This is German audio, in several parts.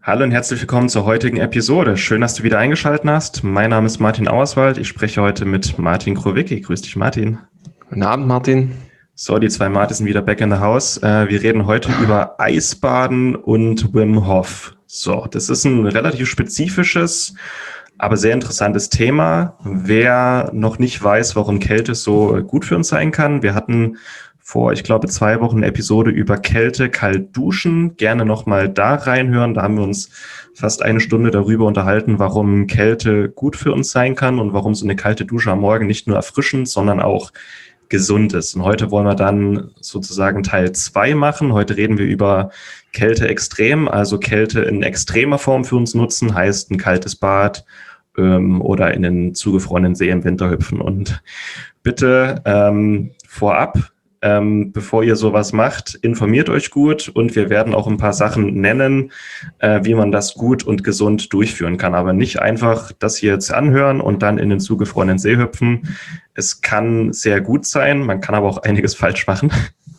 Hallo und herzlich willkommen zur heutigen Episode. Schön, dass du wieder eingeschaltet hast. Mein Name ist Martin Auerswald. Ich spreche heute mit Martin Krowicki. Grüß dich, Martin. Guten Abend, Martin. So, die zwei Martins sind wieder back in the house. Wir reden heute über Eisbaden und Wim Hof. So, das ist ein relativ spezifisches, aber sehr interessantes Thema. Wer noch nicht weiß, warum Kälte so gut für uns sein kann, wir hatten vor, ich glaube, 2 Wochen eine Episode über Kälte, kalt duschen. Gerne nochmal da reinhören. Da haben wir uns fast 1 Stunde darüber unterhalten, warum Kälte gut für uns sein kann und warum so eine kalte Dusche am Morgen nicht nur erfrischend, sondern auch gesund ist. Und heute wollen wir dann sozusagen Teil 2 machen. Heute reden wir über Kälte extrem, also Kälte in extremer Form für uns nutzen, heißt ein kaltes Bad oder in den zugefrorenen See im Winter hüpfen. Und bitte vorab, bevor ihr sowas macht, informiert euch gut und wir werden auch ein paar Sachen nennen, wie man das gut und gesund durchführen kann. Aber nicht einfach das hier jetzt anhören und dann in den zugefrorenen See hüpfen. Es kann sehr gut sein, man kann aber auch einiges falsch machen.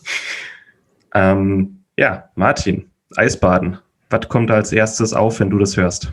Ja, Martin, Eisbaden. Was kommt als erstes auf, wenn du das hörst?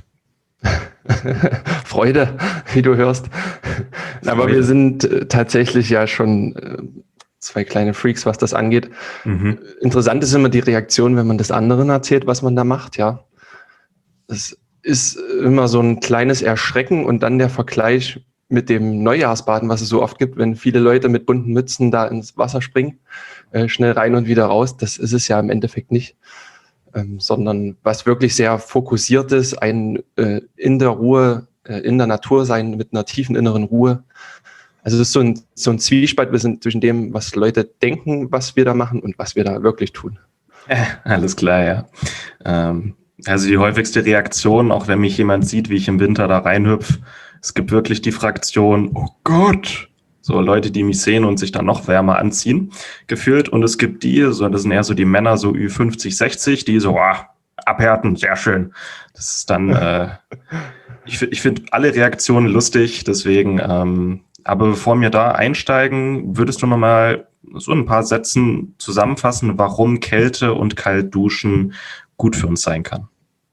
Freude, wie du hörst. Aber Freude. wir sind tatsächlich ja schon zwei kleine Freaks, was das angeht. Interessant ist immer die Reaktion, wenn man des anderen erzählt, was man da macht, ja. Es ist immer so ein kleines Erschrecken und dann der Vergleich mit dem Neujahrsbaden, was es so oft gibt, wenn viele Leute mit bunten Mützen da ins Wasser springen, schnell rein und wieder raus. Das ist es ja im Endeffekt nicht. Sondern was wirklich sehr fokussiert ist, ein in der Ruhe, in der Natur sein, mit einer tiefen inneren Ruhe. Also es ist so ein Zwiespalt zwischen dem, was Leute denken, was wir da machen und was wir da wirklich tun. Alles klar, ja. Also die häufigste Reaktion, auch wenn mich jemand sieht, wie ich im Winter da reinhüpf, es gibt wirklich die Fraktion, oh Gott, so Leute, die mich sehen und sich dann noch wärmer anziehen, gefühlt. Und es gibt die, so das sind eher so die Männer, so Ü50, 60, die so, abhärten, sehr schön. Das ist dann, ich finde alle Reaktionen lustig, deswegen, aber bevor wir da einsteigen, würdest du nochmal so ein paar Sätzen zusammenfassen, warum Kälte und Kaltduschen gut für uns sein kann?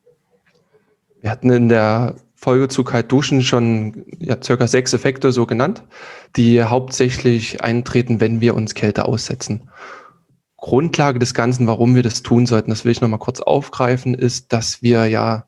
Wir hatten in der Folge zu Kaltduschen schon circa 6 Effekte so genannt, die hauptsächlich eintreten, wenn wir uns Kälte aussetzen. Grundlage des Ganzen, warum wir das tun sollten, das will ich nochmal kurz aufgreifen, ist, dass wir ja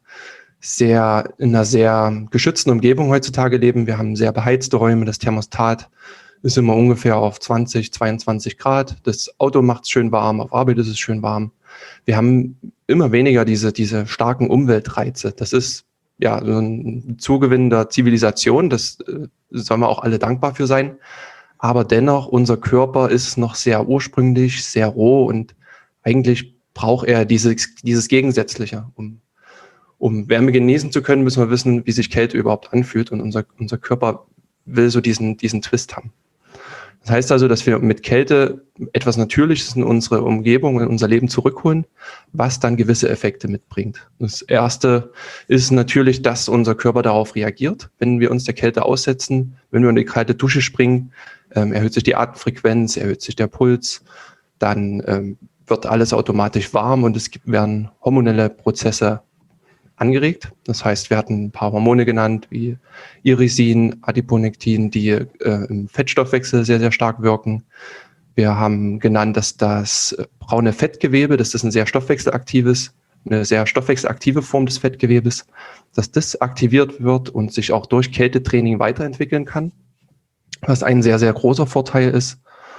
in einer sehr geschützten Umgebung heutzutage leben. Wir haben sehr beheizte Räume, das Thermostat ist immer ungefähr auf 20, 22 Grad. Das Auto macht es schön warm, auf Arbeit ist es schön warm. Wir haben immer weniger diese starken Umweltreize. Das ist ja so ein Zugewinn der Zivilisation, das sollen wir auch alle dankbar für sein. Aber dennoch, unser Körper ist noch sehr ursprünglich, sehr roh und eigentlich braucht er dieses Gegensätzliche. Um Wärme genießen zu können, müssen wir wissen, wie sich Kälte überhaupt anfühlt und unser Körper will so diesen Twist haben. Das heißt also, dass wir mit Kälte etwas Natürliches in unsere Umgebung, in unser Leben zurückholen, was dann gewisse Effekte mitbringt. Das erste ist natürlich, dass unser Körper darauf reagiert, wenn wir uns der Kälte aussetzen, wenn wir in die kalte Dusche springen, erhöht sich die Atemfrequenz, erhöht sich der Puls, dann wird alles automatisch warm und es werden hormonelle Prozesse angeregt. Das heißt, wir hatten ein paar Hormone genannt, wie Irisin, Adiponektin, die im Fettstoffwechsel sehr, sehr stark wirken. Wir haben genannt, dass das braune Fettgewebe, das ist eine sehr stoffwechselaktive Form des Fettgewebes, dass das aktiviert wird und sich auch durch Kältetraining weiterentwickeln kann, was ein sehr, sehr großer Vorteil ist.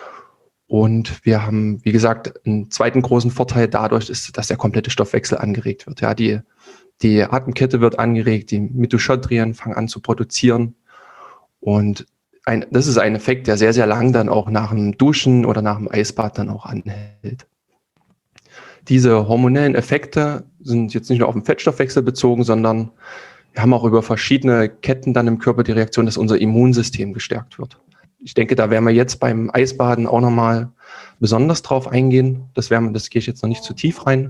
Und wir haben, wie gesagt, einen zweiten großen Vorteil dadurch ist, dass der komplette Stoffwechsel angeregt wird. Ja, die Atemkette wird angeregt, die Mitochondrien fangen an zu produzieren. Und das ist ein Effekt, der sehr, sehr lang dann auch nach dem Duschen oder nach dem Eisbad dann auch anhält. Diese hormonellen Effekte sind jetzt nicht nur auf den Fettstoffwechsel bezogen, sondern wir haben auch über verschiedene Ketten dann im Körper die Reaktion, dass unser Immunsystem gestärkt wird. Ich denke, da werden wir jetzt beim Eisbaden auch nochmal besonders drauf eingehen. Das gehe ich jetzt noch nicht zu tief rein.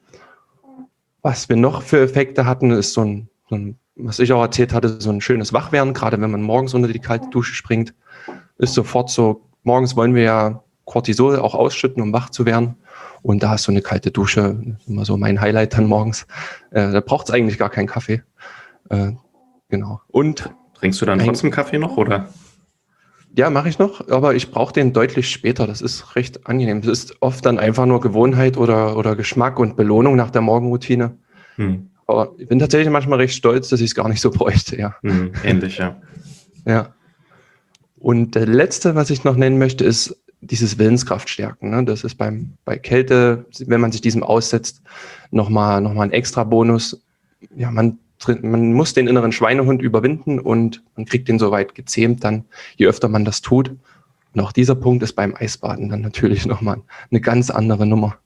Was wir noch für Effekte hatten, ist was ich auch erzählt hatte, so ein schönes Wachwerden, gerade wenn man morgens unter die kalte Dusche springt, ist sofort so, morgens wollen wir ja Cortisol auch ausschütten, um wach zu werden. Und da hast du eine kalte Dusche, immer so mein Highlight dann morgens. Da braucht es eigentlich gar keinen Kaffee. Genau. Und Trinkst du dann trotzdem Kaffee noch, oder? ja, mache ich noch, aber ich brauche den deutlich später. Das ist recht angenehm. Das ist oft dann einfach nur Gewohnheit oder Geschmack und Belohnung nach der Morgenroutine. Aber ich bin tatsächlich manchmal recht stolz, dass ich es gar nicht so bräuchte, ja. Ähnlich, ja. Ja. Und der letzte, was ich noch nennen möchte, ist dieses Willenskraftstärken. Ne? Das ist bei Kälte, wenn man sich diesem aussetzt, nochmal ein extra Bonus. Ja, man muss den inneren Schweinehund überwinden und man kriegt den soweit gezähmt dann, je öfter man das tut. Und auch dieser Punkt ist beim Eisbaden dann natürlich nochmal eine ganz andere Nummer.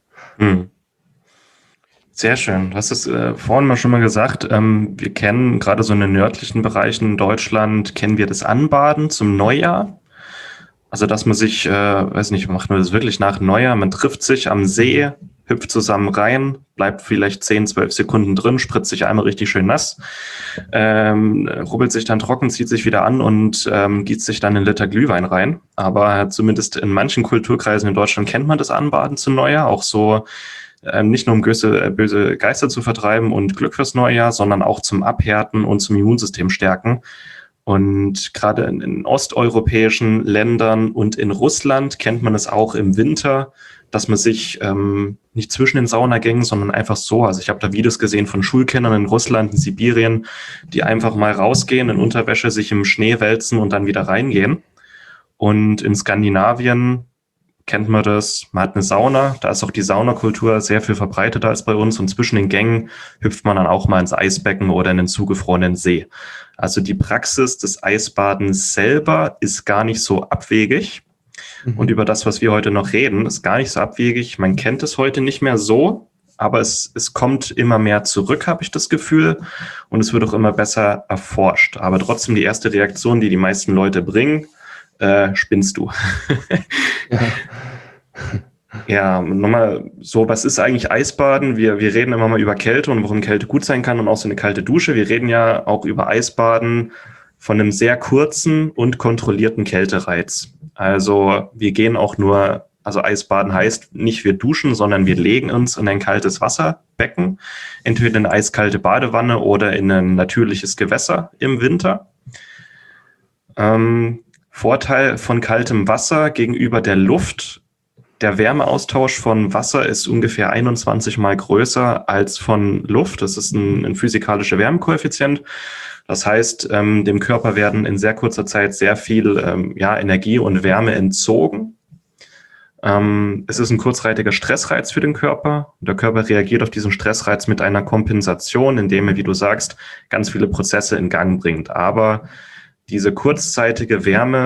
Sehr schön. Du hast es vorhin mal schon mal gesagt. Wir kennen gerade so in den nördlichen Bereichen in Deutschland, kennen wir das Anbaden zum Neujahr. Also, dass man sich, weiß nicht, macht man das wirklich nach Neujahr? Man trifft sich am See, hüpft zusammen rein, bleibt vielleicht 10, 12 Sekunden drin, spritzt sich einmal richtig schön nass, rubbelt sich dann trocken, zieht sich wieder an und gießt sich dann einen Liter Glühwein rein. Aber zumindest in manchen Kulturkreisen in Deutschland kennt man das Anbaden zum Neujahr, auch so nicht nur um böse Geister zu vertreiben und Glück fürs neue Jahr, sondern auch zum Abhärten und zum Immunsystem stärken. Und gerade in osteuropäischen Ländern und in Russland kennt man es auch im Winter, dass man sich nicht zwischen den Saunagängen, sondern einfach so, also ich habe da Videos gesehen von Schulkindern in Russland, in Sibirien, die einfach mal rausgehen, in Unterwäsche sich im Schnee wälzen und dann wieder reingehen. Und in Skandinavien kennt man das, man hat eine Sauna, da ist auch die Saunakultur sehr viel verbreiteter als bei uns und zwischen den Gängen hüpft man dann auch mal ins Eisbecken oder in den zugefrorenen See. Also die Praxis des Eisbadens selber ist gar nicht so abwegig. Und über das, was wir heute noch reden, ist gar nicht so abwegig. Man kennt es heute nicht mehr so, aber es kommt immer mehr zurück, habe ich das Gefühl. Und es wird auch immer besser erforscht. Aber trotzdem die erste Reaktion, die meisten Leute bringen, spinnst du. Ja. Ja, nochmal so, was ist eigentlich Eisbaden? Wir reden immer mal über Kälte und warum Kälte gut sein kann und auch so eine kalte Dusche. Wir reden ja auch über Eisbaden von einem sehr kurzen und kontrollierten Kältereiz. Also wir gehen auch nur, also Eisbaden heißt nicht wir duschen, sondern wir legen uns in ein kaltes Wasserbecken, entweder in eine eiskalte Badewanne oder in ein natürliches Gewässer im Winter. Vorteil von kaltem Wasser gegenüber der Luft: Der Wärmeaustausch von Wasser ist ungefähr 21 Mal größer als von Luft. Das ist ein physikalischer Wärmekoeffizient. Das heißt, dem Körper werden in sehr kurzer Zeit sehr viel Energie und Wärme entzogen. Es ist ein kurzzeitiger Stressreiz für den Körper. Der Körper reagiert auf diesen Stressreiz mit einer Kompensation, indem er, wie du sagst, ganz viele Prozesse in Gang bringt. Aber diese kurzzeitige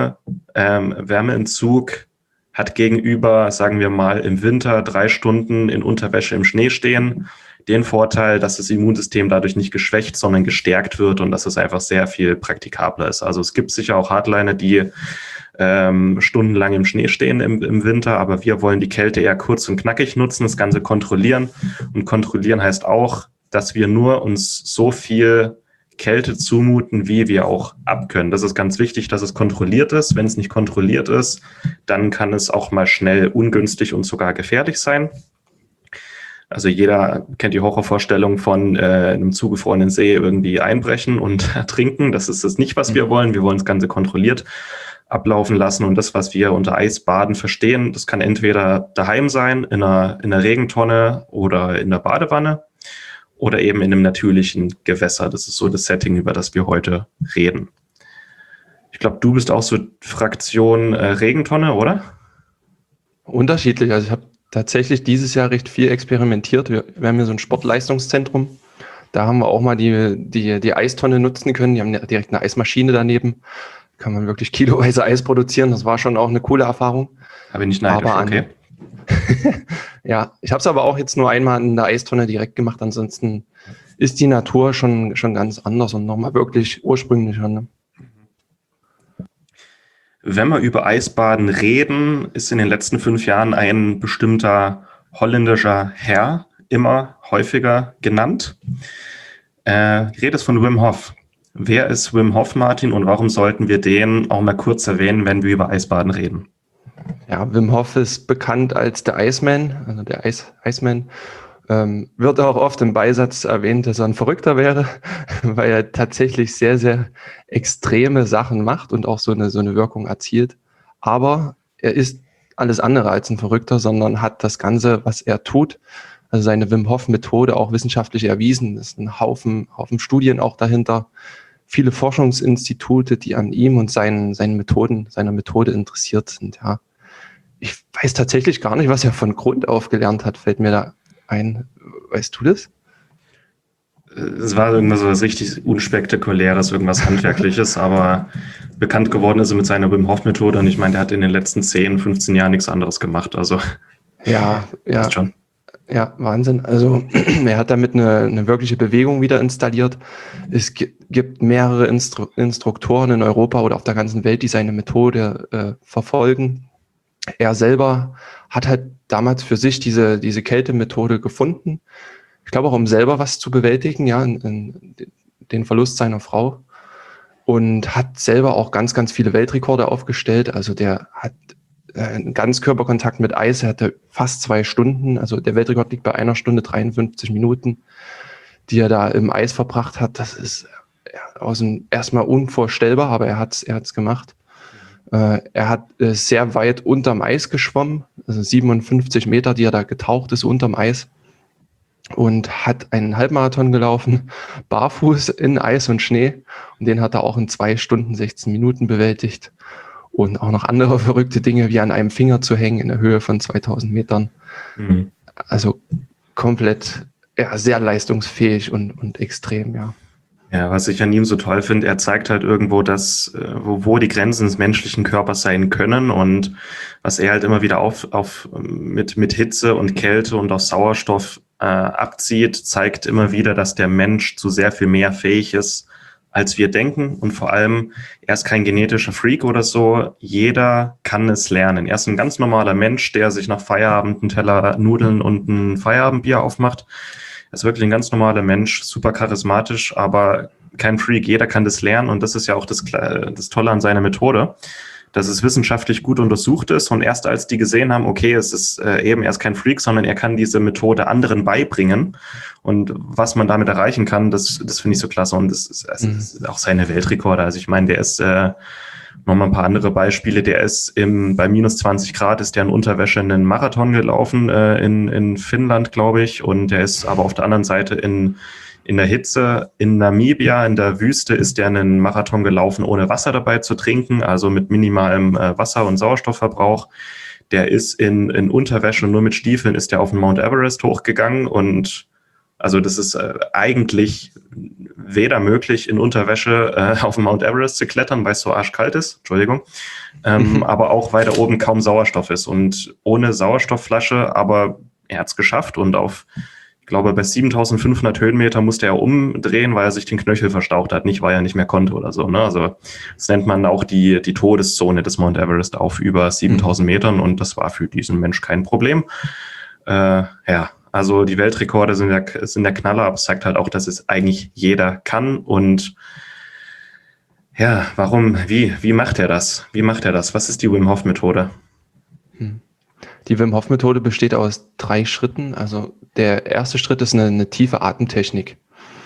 Wärmeentzug hat gegenüber, sagen wir mal, im Winter 3 Stunden in Unterwäsche im Schnee stehen, den Vorteil, dass das Immunsystem dadurch nicht geschwächt, sondern gestärkt wird und dass es einfach sehr viel praktikabler ist. Also es gibt sicher auch Hardliner, die stundenlang im Schnee stehen im Winter, aber wir wollen die Kälte eher kurz und knackig nutzen, das Ganze kontrollieren. Und kontrollieren heißt auch, dass wir nur uns so viel Kälte zumuten, wie wir auch abkönnen. Das ist ganz wichtig, dass es kontrolliert ist. Wenn es nicht kontrolliert ist, dann kann es auch mal schnell ungünstig und sogar gefährlich sein. Also jeder kennt die Horrorvorstellung von einem zugefrorenen See irgendwie einbrechen und ertrinken. Das ist das nicht, was wir wollen. Wir wollen das Ganze kontrolliert ablaufen lassen. Und das, was wir unter Eisbaden verstehen, das kann entweder daheim sein, in einer Regentonne oder in der Badewanne oder eben in einem natürlichen Gewässer. Das ist so das Setting, über das wir heute reden. Ich glaube, du bist auch so Fraktion Regentonne, oder? Unterschiedlich. Also ich habe tatsächlich dieses Jahr recht viel experimentiert. Wir haben hier so ein Sportleistungszentrum. Da haben wir auch mal die Eistonne nutzen können. Die haben direkt eine Eismaschine daneben. Kann man wirklich kiloweise Eis produzieren. Das war schon auch eine coole Erfahrung. Habe ich nicht neidisch, okay. Ja, ich habe es aber auch jetzt nur einmal in der Eistonne direkt gemacht. Ansonsten ist die Natur schon ganz anders und nochmal wirklich ursprünglicher. Ne? Wenn wir über Eisbaden reden, ist in den letzten 5 Jahren ein bestimmter holländischer Herr immer häufiger genannt. Die Rede ist von Wim Hof. Wer ist Wim Hof, Martin, und warum sollten wir den auch mal kurz erwähnen, wenn wir über Eisbaden reden? Ja, Wim Hof ist bekannt als der Iceman, also der Iceman. Wird auch oft im Beisatz erwähnt, dass er ein Verrückter wäre, weil er tatsächlich sehr, sehr extreme Sachen macht und auch so eine Wirkung erzielt. Aber er ist alles andere als ein Verrückter, sondern hat das Ganze, was er tut, also seine Wim Hof Methode auch wissenschaftlich erwiesen. Es ist ein Haufen Studien auch dahinter. Viele Forschungsinstitute, die an ihm und seiner Methode interessiert sind, ja. Ich weiß tatsächlich gar nicht, was er von Grund auf gelernt hat, fällt mir da ein. Weißt du das? Es war irgendwas so was richtig Unspektakuläres, irgendwas Handwerkliches, aber bekannt geworden ist er mit seiner Wim Hof Methode und ich meine, der hat in den letzten 10, 15 Jahren nichts anderes gemacht, also Ja, passt schon. ja, Wahnsinn. Also er hat damit eine wirkliche Bewegung wieder installiert. Es gibt mehrere Instruktoren in Europa oder auf der ganzen Welt, die seine Methode verfolgen. Er selber hat halt damals für sich diese Kältemethode gefunden. Ich glaube auch, um selber was zu bewältigen, ja, den Verlust seiner Frau. Und hat selber auch ganz, ganz viele Weltrekorde aufgestellt. Also der hat einen Ganzkörperkontakt mit Eis. Er hatte fast 2 Stunden. Also der Weltrekord liegt bei 1 Stunde 53 Minuten, die er da im Eis verbracht hat. Das ist erstmal unvorstellbar, aber er hat's gemacht. Er hat sehr weit unterm Eis geschwommen, also 57 Meter, die er da getaucht ist unterm Eis, und hat einen Halbmarathon gelaufen, barfuß in Eis und Schnee, und den hat er auch in 2 Stunden 16 Minuten bewältigt, und auch noch andere verrückte Dinge, wie an einem Finger zu hängen in der Höhe von 2000 Metern. Mhm. Also komplett, ja, sehr leistungsfähig und extrem, ja. Ja, was ich an ihm so toll finde, er zeigt halt irgendwo, dass, wo die Grenzen des menschlichen Körpers sein können und was er halt immer wieder mit Hitze und Kälte und auch Sauerstoff abzieht, zeigt immer wieder, dass der Mensch zu sehr viel mehr fähig ist, als wir denken. Und vor allem, er ist kein genetischer Freak oder so. Jeder kann es lernen. Er ist ein ganz normaler Mensch, der sich nach Feierabend einen Teller Nudeln und ein Feierabendbier aufmacht. Er ist wirklich ein ganz normaler Mensch, super charismatisch, aber kein Freak. Jeder kann das lernen und das ist ja auch das Tolle an seiner Methode, dass es wissenschaftlich gut untersucht ist und erst als die gesehen haben, okay, es ist er ist kein Freak, sondern er kann diese Methode anderen beibringen und was man damit erreichen kann, das finde ich so klasse und das ist auch seine Weltrekorde. Also ich meine, der ist nochmal ein paar andere Beispiele. Der ist bei minus 20 Grad ist der in Unterwäsche einen Marathon gelaufen in Finnland, glaube ich. Und der ist aber auf der anderen Seite in der Hitze in Namibia, in der Wüste, ist der einen Marathon gelaufen, ohne Wasser dabei zu trinken, also mit minimalem Wasser- und Sauerstoffverbrauch. Der ist in Unterwäsche und nur mit Stiefeln ist der auf den Mount Everest hochgegangen und also das ist eigentlich weder möglich, in Unterwäsche auf den Mount Everest zu klettern, weil es so arschkalt ist, Entschuldigung, aber auch, weil da oben kaum Sauerstoff ist und ohne Sauerstoffflasche, aber er hat es geschafft und ich glaube, bei 7500 Höhenmeter musste er umdrehen, weil er sich den Knöchel verstaucht hat, nicht weil er nicht mehr konnte oder so. Ne? Also das nennt man auch die Todeszone des Mount Everest auf über 7000 Metern und das war für diesen Mensch kein Problem. Ja, also die Weltrekorde sind der Knaller, aber es zeigt halt auch, dass es eigentlich jeder kann und ja, warum, wie macht er das? Wie macht er das? Was ist die Wim Hof Methode? Die Wim Hof Methode besteht aus 3 Schritten. Also der erste Schritt ist eine tiefe Atemtechnik.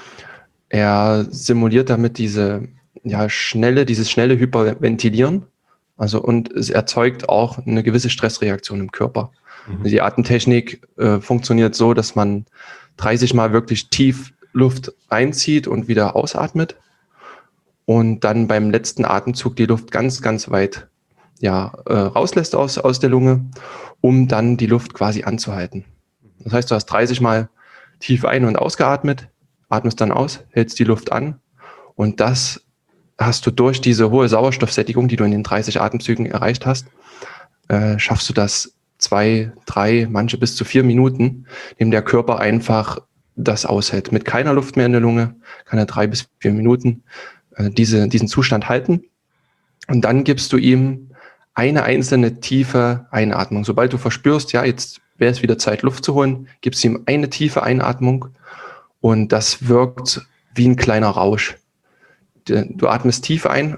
Er simuliert damit dieses schnelle Hyperventilieren. Also und es erzeugt auch eine gewisse Stressreaktion im Körper. Die Atemtechnik funktioniert so, dass man 30 Mal wirklich tief Luft einzieht und wieder ausatmet und dann beim letzten Atemzug die Luft ganz, ganz weit rauslässt aus der Lunge, um dann die Luft quasi anzuhalten. Das heißt, du hast 30 Mal tief ein- und ausgeatmet, atmest dann aus, hältst die Luft an und das hast du durch diese hohe Sauerstoffsättigung, die du in den 30 Atemzügen erreicht hast, schaffst du das 2, 3, manche bis zu 4 Minuten, indem der Körper einfach das aushält. Mit keiner Luft mehr in der Lunge kann er 3 bis 4 Minuten diesen Zustand halten. Und dann gibst du ihm eine einzelne tiefe Einatmung. Sobald du verspürst, ja, jetzt wäre es wieder Zeit, Luft zu holen, gibst du ihm eine tiefe Einatmung und das wirkt wie ein kleiner Rausch. Du atmest tief ein und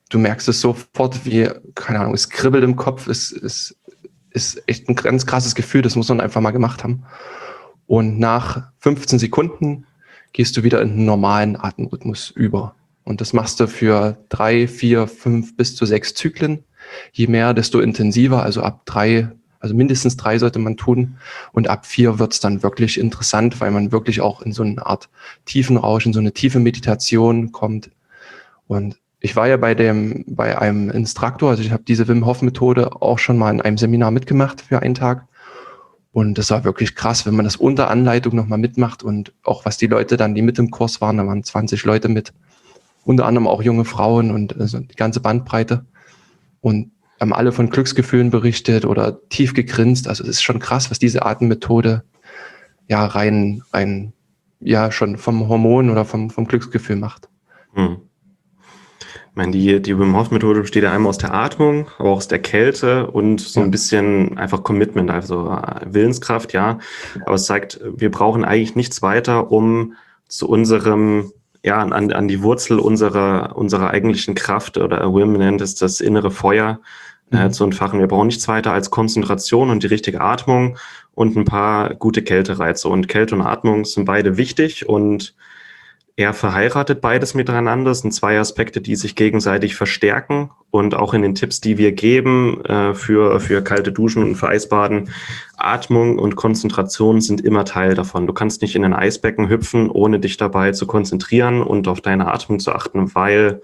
du merkst es sofort, wie, keine Ahnung, es kribbelt im Kopf, es ist echt ein ganz krasses Gefühl, das muss man einfach mal gemacht haben. Und nach 15 Sekunden gehst du wieder in den normalen Atemrhythmus über. Und das machst du für 3, 4, 5 bis zu 6 Zyklen. Je mehr, desto intensiver, also ab 3, also mindestens 3 sollte man tun. Und ab 4 wird es dann wirklich interessant, weil man wirklich auch in so eine Art Tiefenrausch, in so eine tiefe Meditation kommt. Und ich war ja bei einem Instruktor, also ich habe diese Wim Hof Methode auch schon mal in einem Seminar mitgemacht für einen Tag. Und das war wirklich krass, wenn man das unter Anleitung nochmal mitmacht und auch was die Leute dann, die mit im Kurs waren, da waren 20 Leute mit, unter anderem auch junge Frauen und also die ganze Bandbreite. Und haben alle von Glücksgefühlen berichtet oder tief gegrinst. Also es ist schon krass, was diese Atemmethode ja rein ja schon vom Hormon oder vom Glücksgefühl macht. Ich meine, die Wim Hof Methode besteht ja einmal aus der Atmung, aber auch aus der Kälte und so ein bisschen einfach Commitment, also Willenskraft, ja. Aber es zeigt, wir brauchen eigentlich nichts weiter, um zu unserem, ja, an die Wurzel unserer eigentlichen Kraft, oder Wim nennt es das innere Feuer, zu entfachen. Wir brauchen nichts weiter als Konzentration und die richtige Atmung und ein paar gute Kältereize. Und Kälte und Atmung sind beide wichtig und eher verheiratet beides miteinander. Das sind 2 Aspekte, die sich gegenseitig verstärken, und auch in den Tipps, die wir geben für kalte Duschen und für Eisbaden, Atmung und Konzentration sind immer Teil davon. Du kannst nicht in ein Eisbecken hüpfen, ohne dich dabei zu konzentrieren und auf deine Atmung zu achten, weil,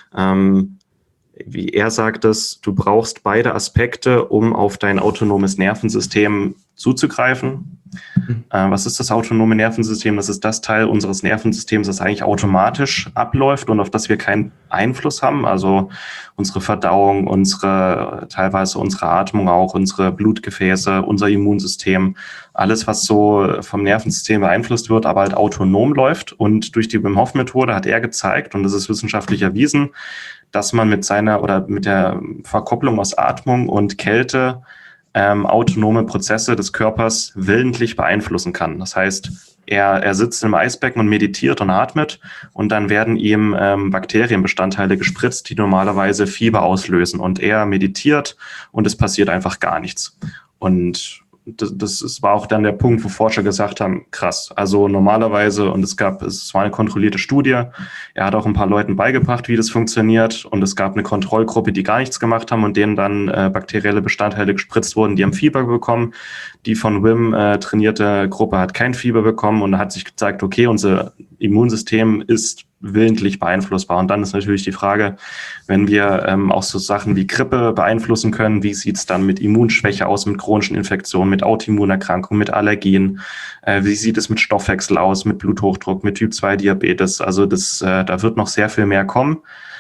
wie er sagt es, du brauchst beide Aspekte, um auf dein autonomes Nervensystem zuzugreifen. Was ist das autonome Nervensystem? Das ist das Teil unseres Nervensystems, das eigentlich automatisch abläuft und auf das wir keinen Einfluss haben. Also unsere Verdauung, teilweise unsere Atmung auch, unsere Blutgefäße, unser Immunsystem, alles, was so vom Nervensystem beeinflusst wird, aber halt autonom läuft. Und durch die Wim Hof Methode hat er gezeigt, und das ist wissenschaftlich erwiesen, dass man mit der Verkopplung aus Atmung und Kälte autonome Prozesse des Körpers willentlich beeinflussen kann. Das heißt, er sitzt im Eisbecken und meditiert und atmet, und dann werden ihm Bakterienbestandteile gespritzt, die normalerweise Fieber auslösen, und er meditiert und es passiert einfach gar nichts. Und das war auch dann der Punkt, wo Forscher gesagt haben, krass, also normalerweise, und es war eine kontrollierte Studie, er hat auch ein paar Leuten beigebracht, wie das funktioniert, und es gab eine Kontrollgruppe, die gar nichts gemacht haben und denen dann bakterielle Bestandteile gespritzt wurden, die haben Fieber bekommen. Die von Wim trainierte Gruppe hat kein Fieber bekommen, und da hat sich gezeigt, okay, unser Immunsystem ist willentlich beeinflussbar. Und dann ist natürlich die Frage, wenn wir auch so Sachen wie Grippe beeinflussen können, wie sieht es dann mit Immunschwäche aus, mit chronischen Infektionen, mit Autoimmunerkrankungen, mit Allergien, wie sieht es mit Stoffwechsel aus, mit Bluthochdruck, mit Typ-2-Diabetes, also da wird noch sehr viel mehr kommen.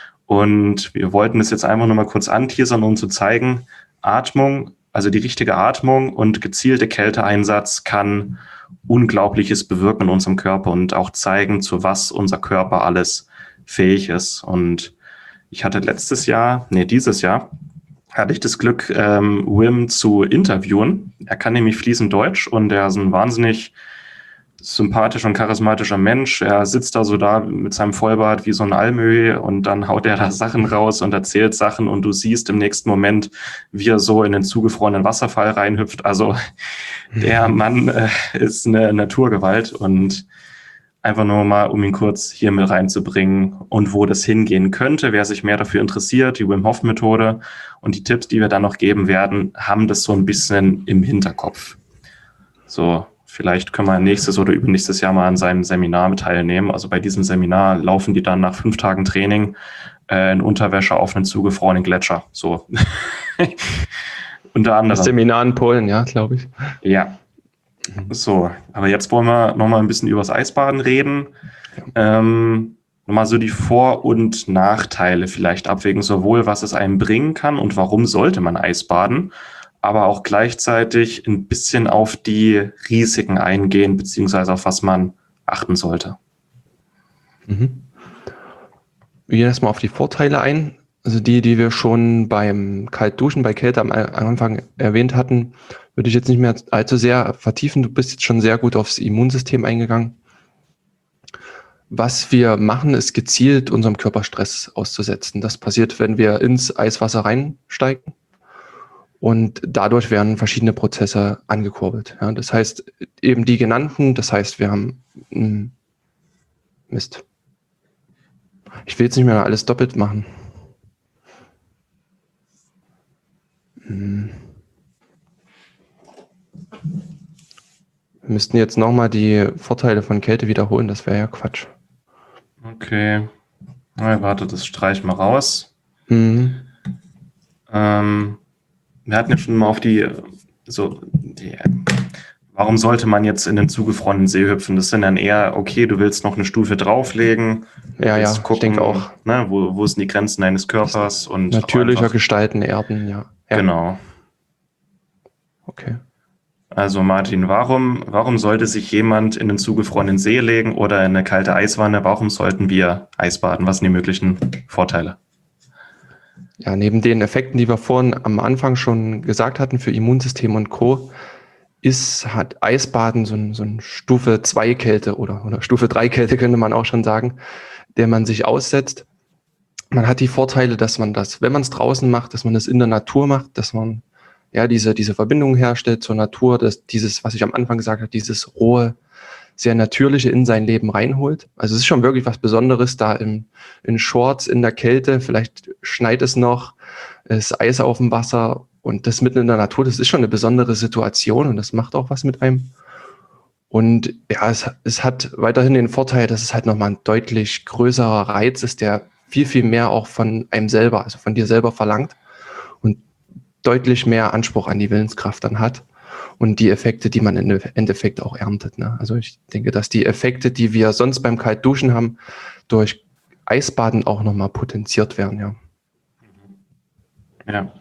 Und wir wollten es jetzt einfach nur mal kurz anteasern, um zu zeigen, Atmung, also die richtige Atmung und gezielte Kälteeinsatz kann Unglaubliches bewirken in unserem Körper und auch zeigen, zu was unser Körper alles fähig ist. Und ich hatte dieses Jahr hatte ich das Glück, Wim zu interviewen. Er kann nämlich fließend Deutsch und er ist ein wahnsinnig sympathischer und charismatischer Mensch. Er sitzt da so da mit seinem Vollbart wie so ein Almöhi, und dann haut er da Sachen raus und erzählt Sachen, und du siehst im nächsten Moment, wie er so in den zugefrorenen Wasserfall reinhüpft. Also der Mann ist eine Naturgewalt, und einfach nur mal, um ihn kurz hier mit reinzubringen und wo das hingehen könnte. Wer sich mehr dafür interessiert, die Wim Hof Methode und die Tipps, die wir dann noch geben werden, haben das so ein bisschen im Hinterkopf. So, vielleicht können wir nächstes oder übernächstes Jahr mal an seinem Seminar mit teilnehmen. Also bei diesem Seminar laufen die dann nach 5 Tagen Training in Unterwäsche auf einen zugefrorenen Gletscher. So. Unter anderem. Das Seminar in Polen, ja, glaube ich. Ja. So, aber jetzt wollen wir noch mal ein bisschen über das Eisbaden reden. Nochmal so die Vor- und Nachteile vielleicht abwägen, sowohl was es einem bringen kann und warum sollte man Eisbaden, aber auch gleichzeitig ein bisschen auf die Risiken eingehen, beziehungsweise auf was man achten sollte. Wir gehen erstmal auf die Vorteile ein. Also die wir schon beim Kaltduschen, bei Kälte am Anfang erwähnt hatten, würde ich jetzt nicht mehr allzu sehr vertiefen. Du bist jetzt schon sehr gut aufs Immunsystem eingegangen. Was wir machen, ist gezielt unserem Körper Stress auszusetzen. Das passiert, wenn wir ins Eiswasser reinsteigen. Und dadurch werden verschiedene Prozesse angekurbelt. Ja, das heißt, eben die genannten, das heißt, wir haben Mist. Ich will jetzt nicht mehr alles doppelt machen. Wir müssten jetzt nochmal die Vorteile von Kälte wiederholen, das wäre ja Quatsch. Okay. Warte, das streich mal raus. Wir hatten ja schon mal warum sollte man jetzt in den zugefrorenen See hüpfen? Das sind dann eher, okay, du willst noch eine Stufe drauflegen. Ja, gucken, ich denke auch. Ne, wo sind die Grenzen deines Körpers? Und natürlicher gestalten, Erden, ja. Genau. Okay. Also Martin, warum sollte sich jemand in den zugefrorenen See legen oder in eine kalte Eiswanne? Warum sollten wir Eisbaden? Was sind die möglichen Vorteile? Ja, neben den Effekten, die wir vorhin am Anfang schon gesagt hatten für Immunsystem und Co., hat Eisbaden so ein Stufe 2 Kälte oder Stufe 3 Kälte, könnte man auch schon sagen, der man sich aussetzt. Man hat die Vorteile, dass man das, wenn man es draußen macht, dass man es in der Natur macht, dass man ja diese Verbindung herstellt zur Natur, dass dieses, was ich am Anfang gesagt habe, dieses rohe, sehr natürliche in sein Leben reinholt. Also es ist schon wirklich was Besonderes da in Shorts, in der Kälte, vielleicht schneit es noch, es ist Eis auf dem Wasser und das mitten in der Natur, das ist schon eine besondere Situation und das macht auch was mit einem. Und ja, es hat weiterhin den Vorteil, dass es halt nochmal ein deutlich größerer Reiz ist, der viel, viel mehr auch von einem selber, also von dir selber verlangt und deutlich mehr Anspruch an die Willenskraft dann hat. Und die Effekte, die man im Endeffekt auch erntet. Ne? Also ich denke, dass die Effekte, die wir sonst beim Kaltduschen haben, durch Eisbaden auch nochmal potenziert werden. Ja. Ja.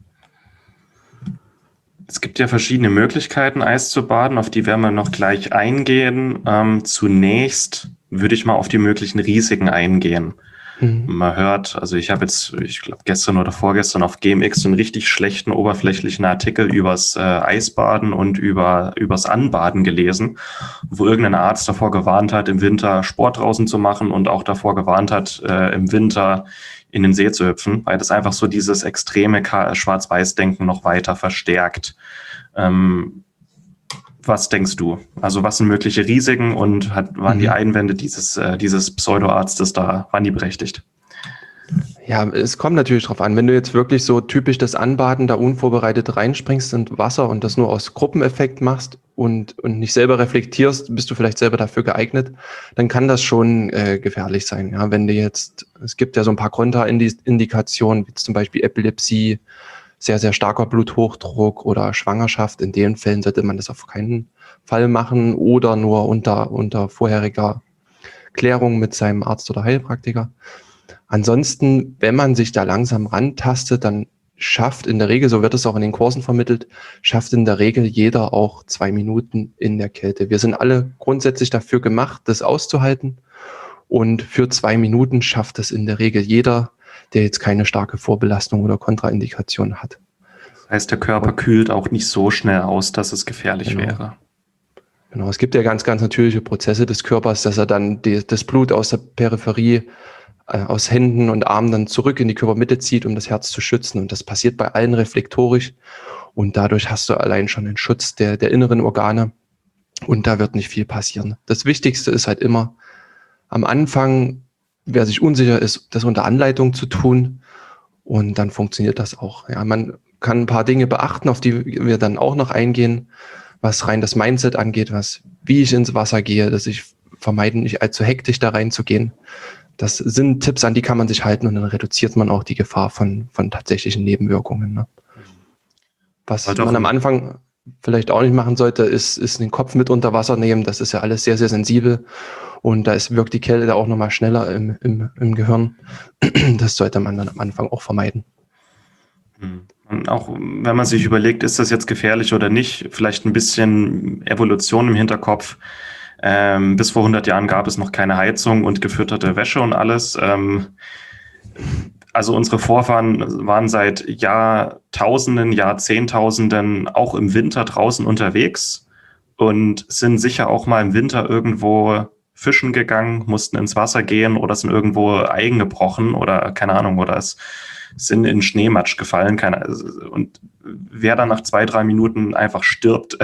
Es gibt ja verschiedene Möglichkeiten, Eis zu baden, auf die werden wir noch gleich eingehen. Zunächst würde ich mal auf die möglichen Risiken eingehen. Man hört, also ich habe jetzt, ich glaube gestern oder vorgestern auf GMX einen richtig schlechten oberflächlichen Artikel übers Eisbaden und übers Anbaden gelesen, wo irgendein Arzt davor gewarnt hat, im Winter Sport draußen zu machen und auch davor gewarnt hat, im Winter in den See zu hüpfen, weil das einfach so dieses extreme Schwarz-Weiß-Denken noch weiter verstärkt. Was denkst du? Also was sind mögliche Risiken und waren die Einwände dieses Pseudoarztes da, waren die berechtigt? Ja, es kommt natürlich drauf an. Wenn du jetzt wirklich so typisch das Anbaden da unvorbereitet reinspringst in Wasser und das nur aus Gruppeneffekt machst und nicht selber reflektierst, bist du vielleicht selber dafür geeignet, dann kann das schon gefährlich sein. Ja, wenn du jetzt, es gibt ja so ein paar Kontraindikationen, wie zum Beispiel Epilepsie, sehr, sehr starker Bluthochdruck oder Schwangerschaft. In den Fällen sollte man das auf keinen Fall machen oder nur unter vorheriger Klärung mit seinem Arzt oder Heilpraktiker. Ansonsten, wenn man sich da langsam rantastet, dann schafft in der Regel, so wird es auch in den Kursen vermittelt, schafft in der Regel jeder auch 2 Minuten in der Kälte. Wir sind alle grundsätzlich dafür gemacht, das auszuhalten. Und für 2 Minuten schafft es in der Regel jeder, der jetzt keine starke Vorbelastung oder Kontraindikation hat. Das heißt, der Körper kühlt auch nicht so schnell aus, dass es gefährlich wäre. Genau, es gibt ja ganz, ganz natürliche Prozesse des Körpers, dass er dann das Blut aus der Peripherie, aus Händen und Armen dann zurück in die Körpermitte zieht, um das Herz zu schützen. Und das passiert bei allen reflektorisch. Und dadurch hast du allein schon einen Schutz der inneren Organe. Und da wird nicht viel passieren. Das Wichtigste ist halt immer am Anfang, wer sich unsicher ist, das unter Anleitung zu tun. Und dann funktioniert das auch. Ja, man kann ein paar Dinge beachten, auf die wir dann auch noch eingehen, was rein das Mindset angeht, wie ich ins Wasser gehe, dass ich vermeiden, nicht allzu hektisch da reinzugehen. Das sind Tipps, an die kann man sich halten und dann reduziert man auch die Gefahr von tatsächlichen Nebenwirkungen. Ne? Was man am Anfang vielleicht auch nicht machen sollte, ist den Kopf mit unter Wasser nehmen. Das ist ja alles sehr, sehr sensibel und wirkt die Kälte da auch nochmal schneller im Gehirn. Das sollte man dann am Anfang auch vermeiden. Und auch wenn man sich überlegt, ist das jetzt gefährlich oder nicht, vielleicht ein bisschen Evolution im Hinterkopf. Bis vor 100 Jahren gab es noch keine Heizung und gefütterte Wäsche und alles. Also unsere Vorfahren waren seit Jahrtausenden, Jahrzehntausenden auch im Winter draußen unterwegs und sind sicher auch mal im Winter irgendwo fischen gegangen, mussten ins Wasser gehen oder sind irgendwo eingebrochen oder keine Ahnung, oder es sind in Schneematsch gefallen. Und wer dann nach 2-3 Minuten einfach stirbt,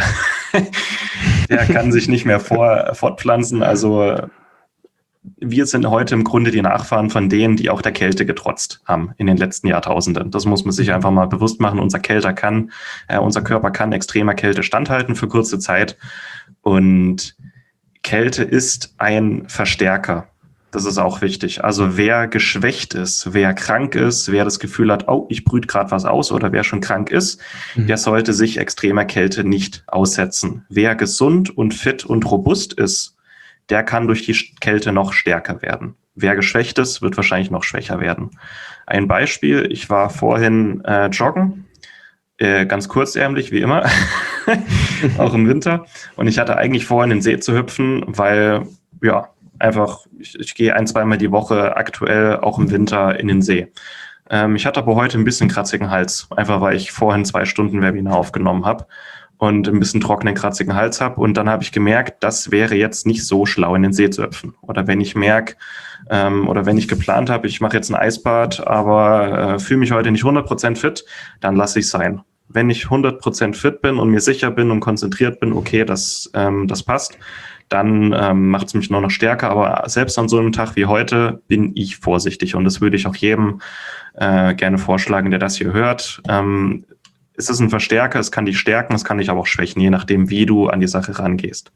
der kann sich nicht mehr fortpflanzen. Also wir sind heute im Grunde die Nachfahren von denen, die auch der Kälte getrotzt haben in den letzten Jahrtausenden. Das muss man sich einfach mal bewusst machen. Unser Körper kann extremer Kälte standhalten für kurze Zeit. Und Kälte ist ein Verstärker. Das ist auch wichtig. Also wer geschwächt ist, wer krank ist, wer das Gefühl hat, oh, ich brüte gerade was aus, oder wer schon krank ist, der sollte sich extremer Kälte nicht aussetzen. Wer gesund und fit und robust ist, der kann durch die Kälte noch stärker werden. Wer geschwächt ist, wird wahrscheinlich noch schwächer werden. Ein Beispiel, ich war vorhin joggen, ganz kurzärmlich, wie immer, auch im Winter. Und ich hatte eigentlich vor, in den See zu hüpfen, weil, ja, einfach, ich gehe 1-2 Mal die Woche aktuell auch im Winter in den See. Ich hatte aber heute ein bisschen kratzigen Hals, einfach weil ich vorhin 2 Stunden Webinar aufgenommen habe und ein bisschen trockenen, kratzigen Hals habe. Und dann habe ich gemerkt, das wäre jetzt nicht so schlau, in den See zu hüpfen. Oder wenn ich merke, oder wenn ich geplant habe, ich mache jetzt ein Eisbad, aber fühle mich heute nicht 100% fit, dann lasse ich es sein. Wenn ich 100% fit bin und mir sicher bin und konzentriert bin, okay, das passt, dann macht es mich nur noch stärker. Aber selbst an so einem Tag wie heute bin ich vorsichtig. Und das würde ich auch jedem gerne vorschlagen, der das hier hört. Es ist ein Verstärker, es kann dich stärken, es kann dich aber auch schwächen, je nachdem, wie du an die Sache rangehst.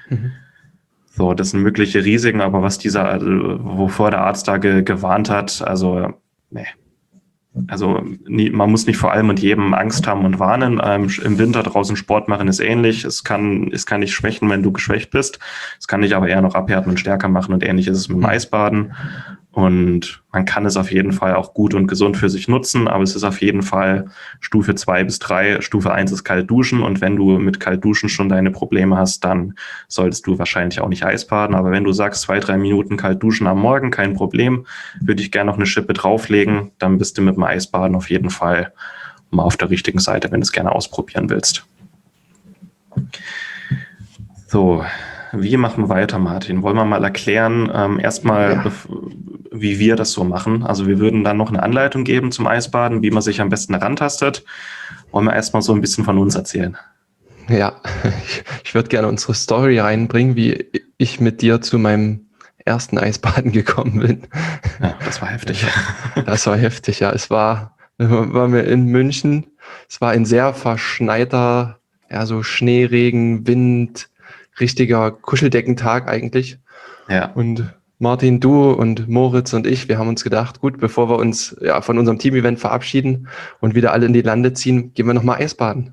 So, das sind mögliche Risiken, aber wovor der Arzt da gewarnt hat, also, nee. Also man muss nicht vor allem und jedem Angst haben und warnen. Im Winter draußen Sport machen ist ähnlich. Es kann dich schwächen, wenn du geschwächt bist. Es kann dich aber eher noch abhärten und stärker machen, und ähnlich ist es mit dem Eisbaden. Und man kann es auf jeden Fall auch gut und gesund für sich nutzen, aber es ist auf jeden Fall Stufe 2 bis 3. Stufe 1 ist kalt duschen, und wenn du mit kalt duschen schon deine Probleme hast, dann solltest du wahrscheinlich auch nicht Eisbaden. Aber wenn du sagst, 2-3 Minuten kalt duschen am Morgen, kein Problem, würde ich gerne noch eine Schippe drauflegen, dann bist du mit dem Eisbaden auf jeden Fall mal auf der richtigen Seite, wenn du es gerne ausprobieren willst. So, wie machen wir weiter, Martin? Wollen wir mal erklären, erstmal, wie wir das so machen? Also wir würden dann noch eine Anleitung geben zum Eisbaden, wie man sich am besten herantastet. Wollen wir erstmal so ein bisschen von uns erzählen? Ja, ich würde gerne unsere Story reinbringen, wie ich mit dir zu meinem ersten Eisbaden gekommen bin. Ja, das war heftig. Das war heftig, ja. Waren wir in München. Es war ein sehr verschneiter, so Schneeregen, Wind, richtiger Kuscheldeckentag eigentlich. Ja. Und Martin, du und Moritz und ich, wir haben uns gedacht, gut, bevor wir uns von unserem Team-Event verabschieden und wieder alle in die Lande ziehen, gehen wir nochmal Eisbaden.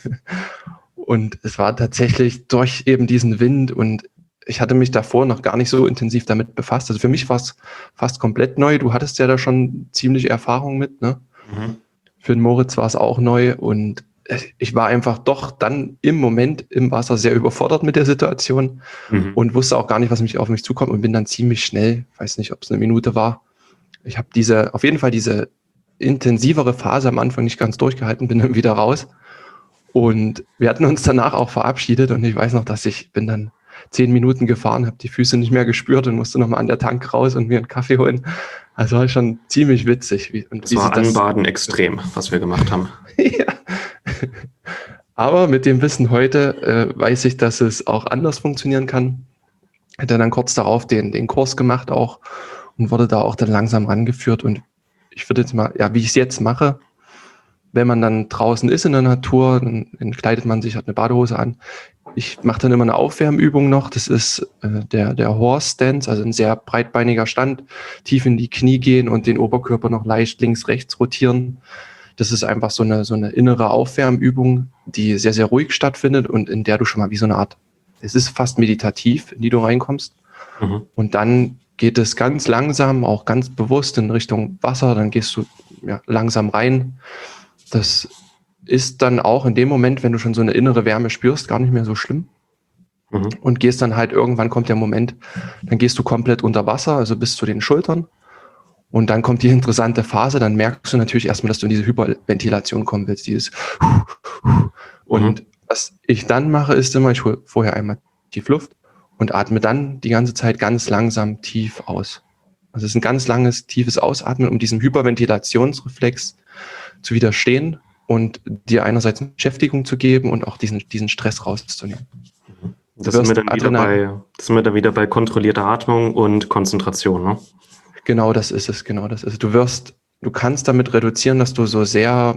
Und es war tatsächlich durch eben diesen Wind, und ich hatte mich davor noch gar nicht so intensiv damit befasst. Also für mich war es fast komplett neu. Du hattest ja da schon ziemlich Erfahrung mit, ne? Für den Moritz war es auch neu, und ich war einfach doch dann im Moment im Wasser sehr überfordert mit der Situation und wusste auch gar nicht, was auf mich zukommt, und bin dann ziemlich schnell, weiß nicht, ob es eine Minute war. Ich habe auf jeden Fall diese intensivere Phase am Anfang nicht ganz durchgehalten, bin dann wieder raus, und wir hatten uns danach auch verabschiedet, und ich weiß noch, dass ich bin dann 10 Minuten gefahren, habe die Füße nicht mehr gespürt und musste nochmal an der Tank raus und mir einen Kaffee holen. Also war schon ziemlich witzig. Das war Anbaden extrem, was wir gemacht haben. Ja. Aber mit dem Wissen heute weiß ich, dass es auch anders funktionieren kann. Hätte dann kurz darauf den Kurs gemacht auch und wurde da auch dann langsam rangeführt. Und ich würde jetzt mal, wie ich es jetzt mache, wenn man dann draußen ist in der Natur, dann kleidet man sich, hat eine Badehose an. Ich mache dann immer eine Aufwärmübung noch. Das ist der Horse Stance, also ein sehr breitbeiniger Stand, tief in die Knie gehen und den Oberkörper noch leicht links, rechts rotieren. Das ist einfach so eine innere Aufwärmübung, die sehr, sehr ruhig stattfindet und in der du schon mal wie so eine Art, es ist fast meditativ, in die du reinkommst. Und dann geht es ganz langsam, auch ganz bewusst in Richtung Wasser. Dann gehst du langsam rein. Das ist dann auch in dem Moment, wenn du schon so eine innere Wärme spürst, gar nicht mehr so schlimm. Und gehst dann halt, irgendwann kommt der Moment, dann gehst du komplett unter Wasser, also bis zu den Schultern. Und dann kommt die interessante Phase, dann merkst du natürlich erstmal, dass du in diese Hyperventilation kommen willst, dieses und was ich dann mache, ist immer, ich hole vorher einmal tief Luft und atme dann die ganze Zeit ganz langsam tief aus. Also es ist ein ganz langes, tiefes Ausatmen, um diesem Hyperventilationsreflex zu widerstehen und dir einerseits eine Beschäftigung zu geben und auch diesen Stress rauszunehmen. Das sind wir dann wieder bei kontrollierter Atmung und Konzentration, ne? Genau, das ist es. Du kannst damit reduzieren, dass du so sehr,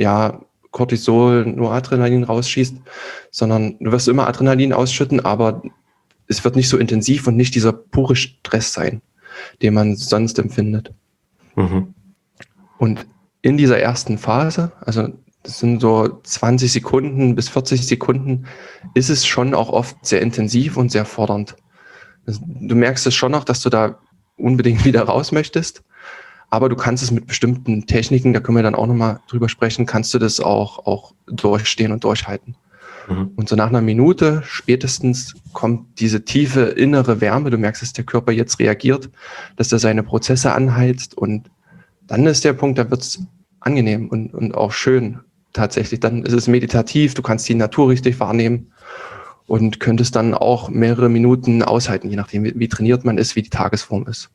Cortisol, nur Adrenalin rausschießt, sondern du wirst immer Adrenalin ausschütten, aber es wird nicht so intensiv und nicht dieser pure Stress sein, den man sonst empfindet. Mhm. Und in dieser ersten Phase, also das sind so 20 Sekunden bis 40 Sekunden, ist es schon auch oft sehr intensiv und sehr fordernd. Also, du merkst es schon noch, dass du da unbedingt wieder raus möchtest, aber du kannst es mit bestimmten Techniken, da können wir dann auch nochmal drüber sprechen, kannst du das auch durchstehen und durchhalten. Mhm. Und so nach einer Minute spätestens kommt diese tiefe innere Wärme, du merkst, dass der Körper jetzt reagiert, dass er seine Prozesse anheizt und dann ist der Punkt, da wird es angenehm und auch schön tatsächlich. Dann ist es meditativ, du kannst die Natur richtig wahrnehmen und könntest dann auch mehrere Minuten aushalten, je nachdem, wie trainiert man ist, wie die Tagesform ist.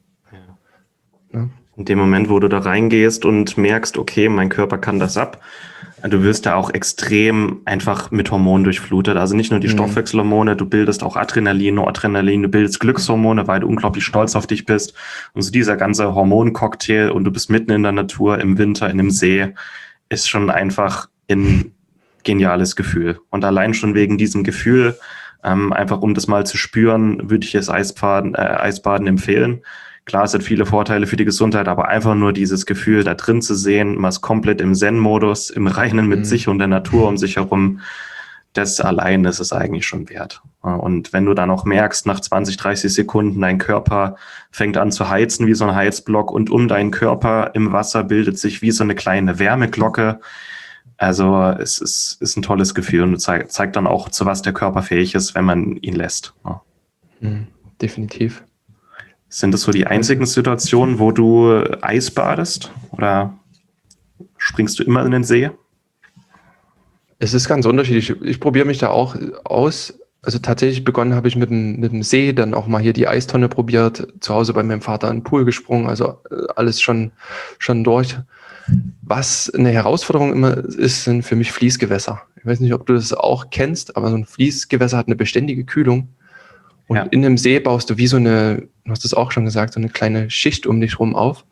Ja. In dem Moment, wo du da reingehst und merkst, okay, mein Körper kann das ab, du wirst da auch extrem einfach mit Hormonen durchflutet. Also nicht nur die Stoffwechselhormone, du bildest auch Adrenalin, Noradrenalin, du bildest Glückshormone, weil du unglaublich stolz auf dich bist. Und so dieser ganze Hormoncocktail und du bist mitten in der Natur, im Winter, in einem See, ist schon einfach ein geniales Gefühl. Und allein schon wegen diesem Gefühl, einfach um das mal zu spüren, würde ich es Eisbaden empfehlen. Klar, es hat viele Vorteile für die Gesundheit, aber einfach nur dieses Gefühl, da drin zu sehen, man ist komplett im Zen-Modus, im Reinen mit sich und der Natur um sich herum, das allein ist es eigentlich schon wert. Und wenn du dann auch merkst, nach 20, 30 Sekunden, dein Körper fängt an zu heizen wie so ein Heizblock und um deinen Körper im Wasser bildet sich wie so eine kleine Wärmeglocke. Also es ist ein tolles Gefühl und zeigt dann auch, zu was der Körper fähig ist, wenn man ihn lässt. Definitiv. Sind das so die einzigen Situationen, wo du Eis badest? Oder springst du immer in den See? Es ist ganz unterschiedlich. Ich probiere mich da auch aus. Also tatsächlich begonnen habe ich mit dem See, dann auch mal hier die Eistonne probiert, zu Hause bei meinem Vater in den Pool gesprungen, also alles schon durch. Was eine Herausforderung immer ist, sind für mich Fließgewässer. Ich weiß nicht, ob du das auch kennst, aber so ein Fließgewässer hat eine beständige Kühlung. Und in einem See baust du wie so eine, du hast es auch schon gesagt, so eine kleine Schicht um dich rum auf,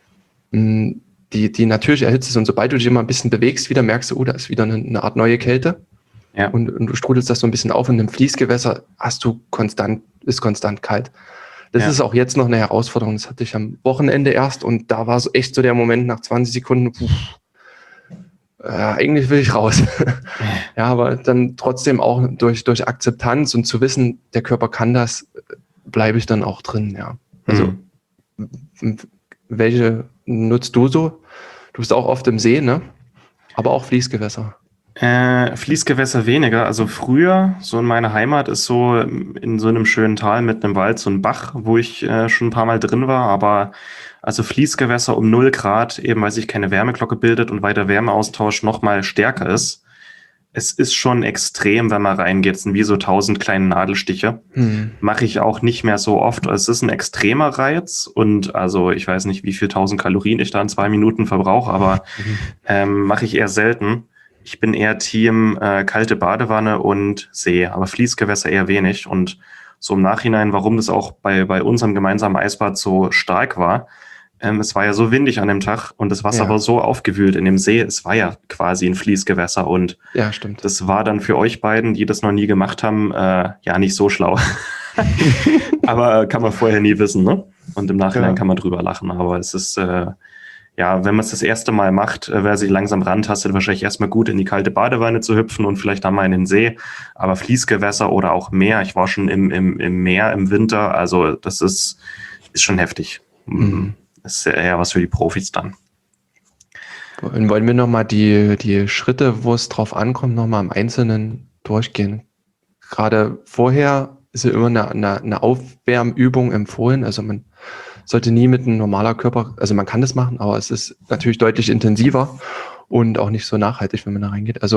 die natürlich erhitzt ist. Und sobald du dich immer ein bisschen bewegst, wieder merkst du, da ist wieder eine Art neue Kälte. Ja. Und du strudelst das so ein bisschen auf. Und im Fließgewässer ist konstant kalt. Das ist auch jetzt noch eine Herausforderung. Das hatte ich am Wochenende erst. Und da war so echt so der Moment nach 20 Sekunden, eigentlich will ich raus. Ja, aber dann trotzdem auch durch Akzeptanz und zu wissen, der Körper kann das, bleibe ich dann auch drin, ja. Also, welche nutzt du so? Du bist auch oft im See, ne? Aber auch Fließgewässer. Fließgewässer weniger. Also früher, so in meiner Heimat ist so in so einem schönen Tal mit einem Wald so ein Bach, wo ich schon ein paar Mal drin war, aber also Fließgewässer um 0 Grad, eben weil sich keine Wärmeglocke bildet und weil der Wärmeaustausch noch mal stärker ist. Es ist schon extrem, wenn man reingeht. Es sind wie so 1000 kleine Nadelstiche. Mache ich auch nicht mehr so oft. Es ist ein extremer Reiz und also ich weiß nicht, wie viel 1000 Kalorien ich da in 2 Minuten verbrauche, aber mache ich eher selten. Ich bin eher Team kalte Badewanne und See, aber Fließgewässer eher wenig. Und so im Nachhinein, warum das auch bei unserem gemeinsamen Eisbad so stark war, es war ja so windig an dem Tag und das Wasser war so aufgewühlt in dem See. Es war ja quasi ein Fließgewässer und stimmt. Das war dann für euch beiden, die das noch nie gemacht haben, ja nicht so schlau. Aber kann man vorher nie wissen, ne? Und im Nachhinein kann man drüber lachen. Aber es ist, wenn man es das erste Mal macht, wer sich langsam rantastet, wahrscheinlich erstmal gut in die kalte Badewanne zu hüpfen und vielleicht dann mal in den See. Aber Fließgewässer oder auch Meer, ich war schon im Meer im Winter, also das ist schon heftig. Das ist eher was für die Profis dann. Wollen wir nochmal die Schritte, wo es drauf ankommt, nochmal im Einzelnen durchgehen? Gerade vorher ist ja immer eine Aufwärmübung empfohlen. Also man sollte nie mit einem normaler Körper, also man kann das machen, aber es ist natürlich deutlich intensiver und auch nicht so nachhaltig, wenn man da reingeht. Also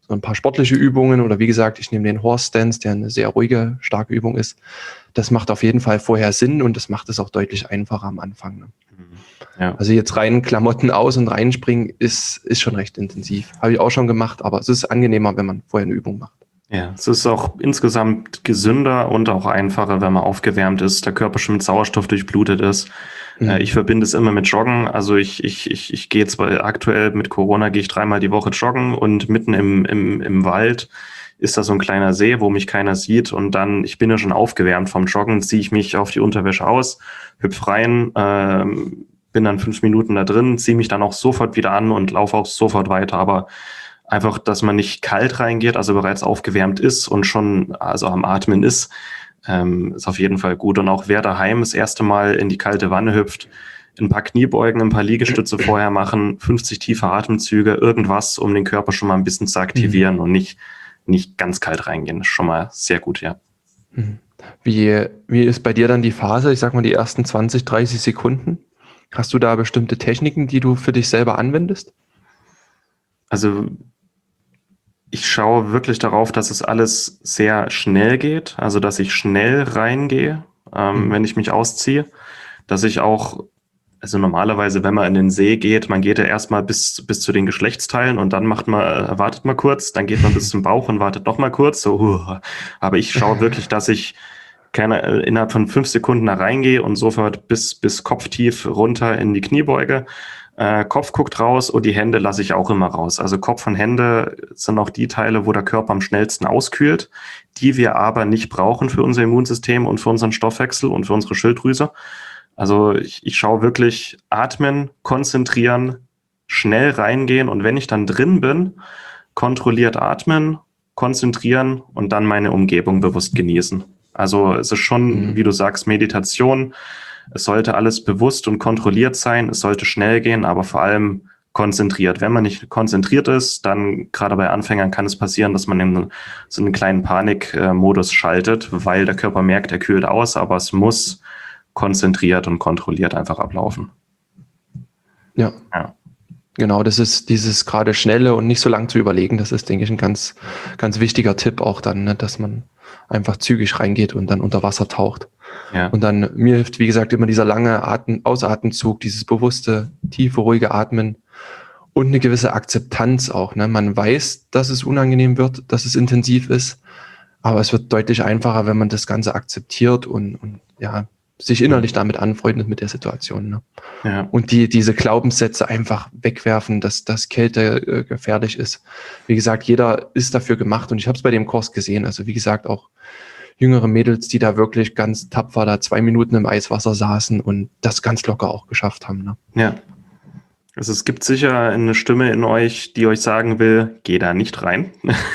so ein paar sportliche Übungen oder wie gesagt, ich nehme den Horse Stance, der eine sehr ruhige, starke Übung ist. Das macht auf jeden Fall vorher Sinn und das macht es auch deutlich einfacher am Anfang. Ne? Ja. Also jetzt rein Klamotten aus und reinspringen ist schon recht intensiv. Habe ich auch schon gemacht, aber es ist angenehmer, wenn man vorher eine Übung macht. Ja, es ist auch insgesamt gesünder und auch einfacher, wenn man aufgewärmt ist, der Körper schon mit Sauerstoff durchblutet ist. Ich verbinde es immer mit Joggen. Also ich gehe zwar aktuell mit Corona, gehe ich 3-mal die Woche joggen und mitten im Wald ist da so ein kleiner See, wo mich keiner sieht und dann, ich bin ja schon aufgewärmt vom Joggen, ziehe ich mich auf die Unterwäsche aus, hüpf rein, bin dann 5 Minuten da drin, ziehe mich dann auch sofort wieder an und laufe auch sofort weiter, aber einfach, dass man nicht kalt reingeht, also bereits aufgewärmt ist und schon also am Atmen ist auf jeden Fall gut. Und auch wer daheim das erste Mal in die kalte Wanne hüpft, ein paar Kniebeugen, ein paar Liegestütze vorher machen, 50 tiefe Atemzüge, irgendwas, um den Körper schon mal ein bisschen zu aktivieren und nicht ganz kalt reingehen. Das ist schon mal sehr gut, ja. Wie ist bei dir dann die Phase, ich sag mal die ersten 20, 30 Sekunden? Hast du da bestimmte Techniken, die du für dich selber anwendest? Also ich schaue wirklich darauf, dass es alles sehr schnell geht, also dass ich schnell reingehe, wenn ich mich ausziehe, dass ich auch, also normalerweise, wenn man in den See geht, man geht ja erstmal bis zu den Geschlechtsteilen und dann wartet man kurz, dann geht man bis zum Bauch und wartet noch mal kurz, so, aber ich schaue wirklich, dass ich innerhalb von 5 Sekunden da reingehe und sofort bis kopftief runter in die Kniebeuge. Kopf guckt raus und die Hände lasse ich auch immer raus. Also Kopf und Hände sind auch die Teile, wo der Körper am schnellsten auskühlt, die wir aber nicht brauchen für unser Immunsystem und für unseren Stoffwechsel und für unsere Schilddrüse. Also ich schaue wirklich atmen, konzentrieren, schnell reingehen und wenn ich dann drin bin, kontrolliert atmen, konzentrieren und dann meine Umgebung bewusst genießen. Also es ist schon, wie du sagst, Meditation. Es sollte alles bewusst und kontrolliert sein. Es sollte schnell gehen, aber vor allem konzentriert. Wenn man nicht konzentriert ist, dann gerade bei Anfängern kann es passieren, dass man in so einen kleinen Panikmodus schaltet, weil der Körper merkt, er kühlt aus, aber es muss konzentriert und kontrolliert einfach ablaufen. Ja. Genau, das ist dieses gerade Schnelle und nicht so lang zu überlegen. Das ist, denke ich, ein ganz, ganz wichtiger Tipp auch dann, ne, dass man einfach zügig reingeht und dann unter Wasser taucht. Ja. Und dann, mir hilft, wie gesagt, immer dieser lange Ausatemzug, dieses bewusste, tiefe, ruhige Atmen und eine gewisse Akzeptanz auch. Ne? Man weiß, dass es unangenehm wird, dass es intensiv ist, aber es wird deutlich einfacher, wenn man das Ganze akzeptiert und ja, sich innerlich damit anfreundet mit der Situation. Ne? Ja. Und diese Glaubenssätze einfach wegwerfen, dass Kälte gefährlich ist. Wie gesagt, jeder ist dafür gemacht und ich habe es bei dem Kurs gesehen. Also wie gesagt, auch jüngere Mädels, die da wirklich ganz tapfer da 2 Minuten im Eiswasser saßen und das ganz locker auch geschafft haben. Ne? Ja. Also es gibt sicher eine Stimme in euch, die euch sagen will, geh da nicht rein.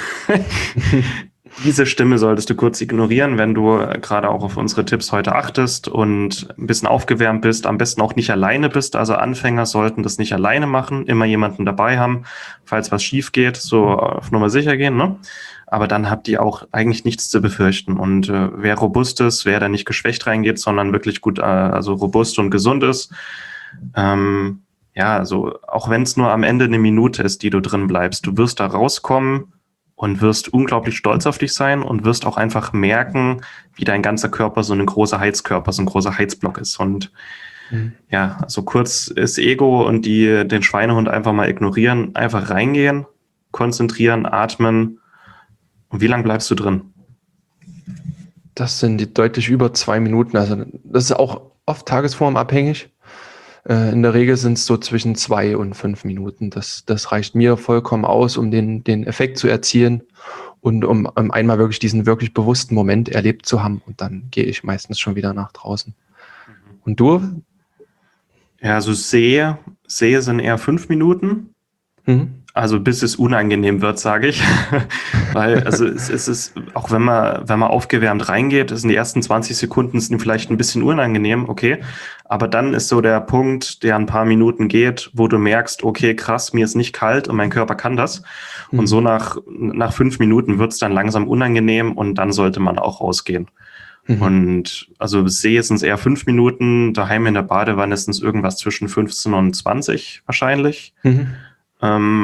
Diese Stimme solltest du kurz ignorieren, wenn du gerade auch auf unsere Tipps heute achtest und ein bisschen aufgewärmt bist, am besten auch nicht alleine bist. Also Anfänger sollten das nicht alleine machen, immer jemanden dabei haben, falls was schief geht, so auf Nummer sicher gehen, ne? Aber dann habt ihr auch eigentlich nichts zu befürchten. Und wer robust ist, wer da nicht geschwächt reingeht, sondern wirklich gut, also robust und gesund ist, ja, also auch wenn es nur am Ende eine Minute ist, die du drin bleibst, du wirst da rauskommen und wirst unglaublich stolz auf dich sein und wirst auch einfach merken, wie dein ganzer Körper so ein großer Heizkörper, so ein großer Heizblock ist. Und ja, also kurz das Ego und den Schweinehund einfach mal ignorieren, einfach reingehen, konzentrieren, atmen. Und wie lange bleibst du drin? Das sind die deutlich über 2 Minuten. Also das ist auch oft tagesformabhängig. In der Regel sind es so zwischen 2 und 5 Minuten. Das reicht mir vollkommen aus, um den Effekt zu erzielen und um einmal wirklich diesen wirklich bewussten Moment erlebt zu haben. Und dann gehe ich meistens schon wieder nach draußen. Und du? Ja, also sehe sind eher 5 Minuten. Also bis es unangenehm wird, sage ich. Weil, also es ist, auch wenn man aufgewärmt reingeht, sind die ersten 20 Sekunden sind vielleicht ein bisschen unangenehm, okay. Aber dann ist so der Punkt, der ein paar Minuten geht, wo du merkst, okay, krass, mir ist nicht kalt und mein Körper kann das. Und so nach 5 Minuten wird es dann langsam unangenehm und dann sollte man auch rausgehen. Und also sehe sind es eher 5 Minuten, daheim in der Badewanne sind es irgendwas zwischen 15 und 20 wahrscheinlich.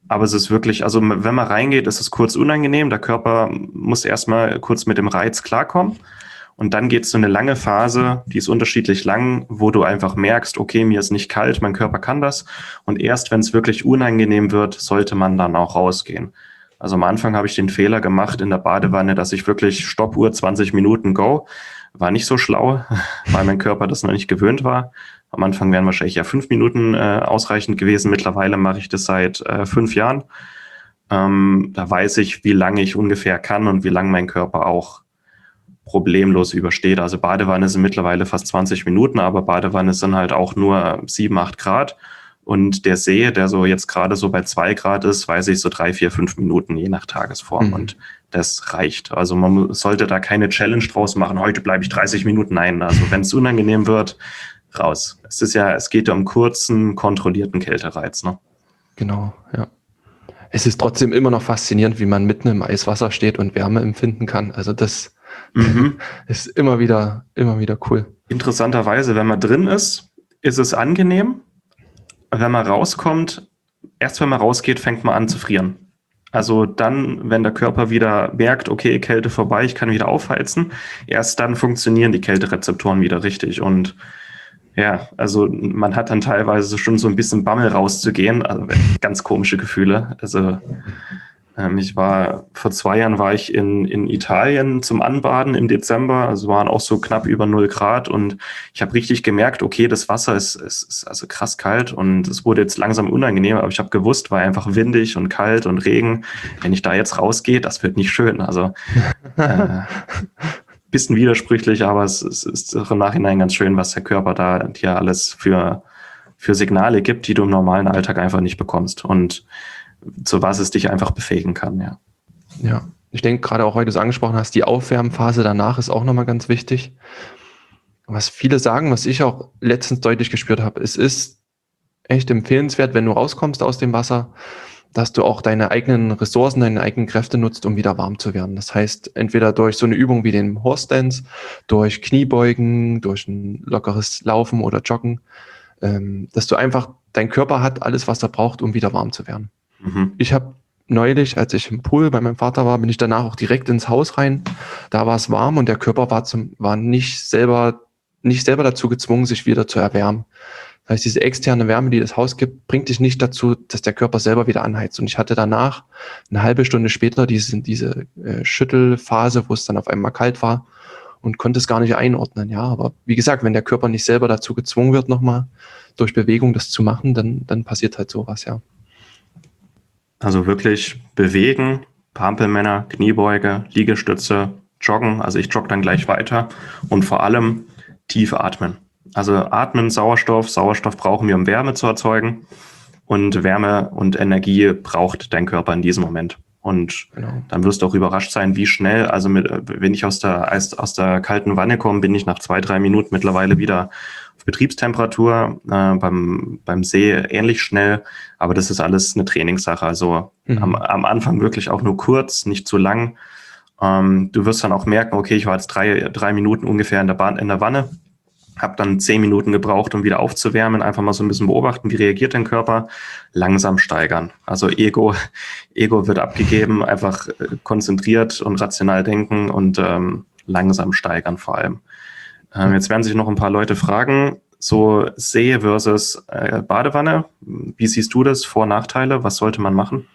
Aber es ist wirklich, also wenn man reingeht, ist es kurz unangenehm. Der Körper muss erstmal kurz mit dem Reiz klarkommen. Und dann geht es so eine lange Phase, die ist unterschiedlich lang, wo du einfach merkst, okay, mir ist nicht kalt, mein Körper kann das. Und erst wenn es wirklich unangenehm wird, sollte man dann auch rausgehen. Also am Anfang habe ich den Fehler gemacht in der Badewanne, dass ich wirklich Stoppuhr 20 Minuten go. War nicht so schlau, weil mein Körper das noch nicht gewöhnt war. Am Anfang wären wahrscheinlich ja 5 Minuten ausreichend gewesen. Mittlerweile mache ich das seit 5 Jahren. Da weiß ich, wie lange ich ungefähr kann und wie lange mein Körper auch problemlos übersteht. Also Badewanne sind mittlerweile fast 20 Minuten, aber Badewanne sind halt auch nur 7, 8 Grad. Und der See, der so jetzt gerade so bei 2 Grad ist, weiß ich so 3, 4, 5 Minuten, je nach Tagesform. Und das reicht. Also man sollte da keine Challenge draus machen. Heute bleibe ich 30 Minuten. Nein, also wenn es unangenehm wird, raus. Es geht ja um kurzen, kontrollierten Kältereiz, ne? Genau, ja. Es ist trotzdem immer noch faszinierend, wie man mitten im Eiswasser steht und Wärme empfinden kann. Also das ist immer wieder cool. Interessanterweise, wenn man drin ist es angenehm. Wenn man rauskommt, erst wenn man rausgeht, fängt man an zu frieren. Also dann, wenn der Körper wieder merkt, okay, Kälte vorbei, ich kann wieder aufheizen, erst dann funktionieren die Kälterezeptoren wieder richtig. Und ja, also man hat dann teilweise schon so ein bisschen Bammel rauszugehen, also ganz komische Gefühle. Also vor 2 Jahren war ich in Italien zum Anbaden im Dezember, also waren auch so knapp über 0 Grad und ich habe richtig gemerkt, okay, das Wasser ist also krass kalt und es wurde jetzt langsam unangenehm, aber ich habe gewusst, war einfach windig und kalt und Regen. Wenn ich da jetzt rausgehe, das wird nicht schön. Also bisschen widersprüchlich, aber es ist im Nachhinein ganz schön, was der Körper da dir alles für Signale gibt, die du im normalen Alltag einfach nicht bekommst und zu was es dich einfach befähigen kann, ja. Ja, ich denke gerade auch, weil du es angesprochen hast, die Aufwärmphase danach ist auch nochmal ganz wichtig. Was viele sagen, was ich auch letztens deutlich gespürt habe, es ist echt empfehlenswert, wenn du rauskommst aus dem Wasser, dass du auch deine eigenen Ressourcen, deine eigenen Kräfte nutzt, um wieder warm zu werden. Das heißt, entweder durch so eine Übung wie den Horse Dance, durch Kniebeugen, durch ein lockeres Laufen oder Joggen, dass du einfach, dein Körper hat alles, was er braucht, um wieder warm zu werden. Ich habe neulich, als ich im Pool bei meinem Vater war, bin ich danach auch direkt ins Haus rein. Da war es warm und der Körper war nicht selber dazu gezwungen, sich wieder zu erwärmen. Das heißt, diese externe Wärme, die das Haus gibt, bringt dich nicht dazu, dass der Körper selber wieder anheizt. Und ich hatte danach, eine halbe Stunde später, diese Schüttelphase, wo es dann auf einmal kalt war und konnte es gar nicht einordnen. Ja, aber wie gesagt, wenn der Körper nicht selber dazu gezwungen wird, nochmal durch Bewegung das zu machen, dann passiert halt sowas, ja. Also wirklich bewegen, Pampelmänner, Kniebeuge, Liegestütze, joggen. Also ich jogge dann gleich weiter und vor allem tief atmen. Also atmen, Sauerstoff brauchen wir, um Wärme zu erzeugen. Und Wärme und Energie braucht dein Körper in diesem Moment. Und dann wirst du auch überrascht sein, wie schnell, also wenn ich aus der kalten Wanne komme, bin ich nach 2, 3 Minuten mittlerweile wieder auf Betriebstemperatur, beim See ähnlich schnell, aber das ist alles eine Trainingssache. Also am Anfang wirklich auch nur kurz, nicht zu lang. Du wirst dann auch merken, okay, ich war jetzt 3 Minuten ungefähr in der Wanne, habe dann 10 Minuten gebraucht, um wieder aufzuwärmen, einfach mal so ein bisschen beobachten, wie reagiert dein Körper, langsam steigern. Also Ego wird abgegeben, einfach konzentriert und rational denken und langsam steigern vor allem. Jetzt werden sich noch ein paar Leute fragen, so See versus Badewanne, wie siehst du das, Vor- und Nachteile, was sollte man machen?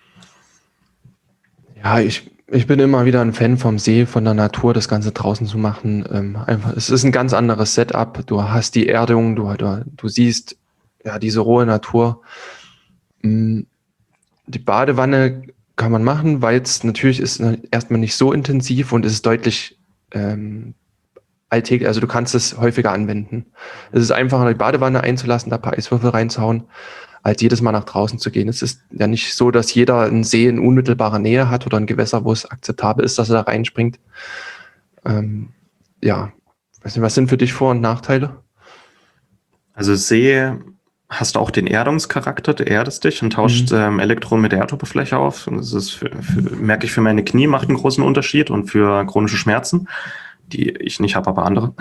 Ja, ich bin immer wieder ein Fan vom See, von der Natur, das Ganze draußen zu machen. Es ist ein ganz anderes Setup. Du hast die Erdung, du siehst ja diese rohe Natur. Die Badewanne kann man machen, weil es natürlich ist erstmal nicht so intensiv und es ist deutlich alltäglich. Also du kannst es häufiger anwenden. Es ist einfacher, die Badewanne einzulassen, da ein paar Eiswürfel reinzuhauen, als jedes Mal nach draußen zu gehen. Es ist ja nicht so, dass jeder einen See in unmittelbarer Nähe hat oder ein Gewässer, wo es akzeptabel ist, dass er da reinspringt. Ja, weiß nicht, was sind für dich Vor- und Nachteile? Also See hast du auch den Erdungscharakter, du erdest dich und tauscht Elektronen mit der Erdoberfläche auf. Und das ist merke ich für meine Knie, macht einen großen Unterschied und für chronische Schmerzen, die ich nicht habe, aber andere.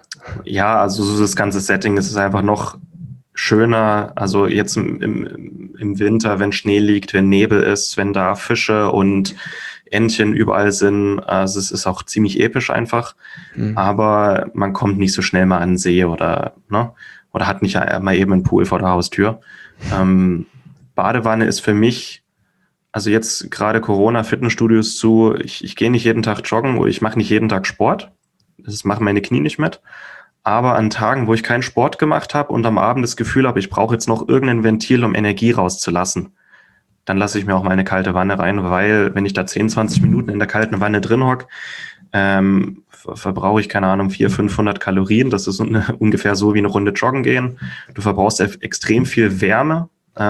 Ja, also so das ganze Setting, das ist einfach noch schöner. Also jetzt im im Winter, wenn Schnee liegt, wenn Nebel ist, wenn da Fische und Entchen überall sind. Also es ist auch ziemlich episch einfach. Aber man kommt nicht so schnell mal an den See oder hat nicht mal eben einen Pool vor der Haustür. Badewanne ist für mich, also jetzt gerade Corona, Fitnessstudios zu, ich gehe nicht jeden Tag joggen oder ich mache nicht jeden Tag Sport. Das machen meine Knie nicht mit. Aber an Tagen, wo ich keinen Sport gemacht habe und am Abend das Gefühl habe, ich brauche jetzt noch irgendein Ventil, um Energie rauszulassen, dann lasse ich mir auch mal eine kalte Wanne rein, weil wenn ich da 10, 20 Minuten in der kalten Wanne drin hocke, verbrauche ich, keine Ahnung, 400, 500 Kalorien. Das ist ungefähr so wie eine Runde joggen gehen. Du verbrauchst extrem viel Wärme.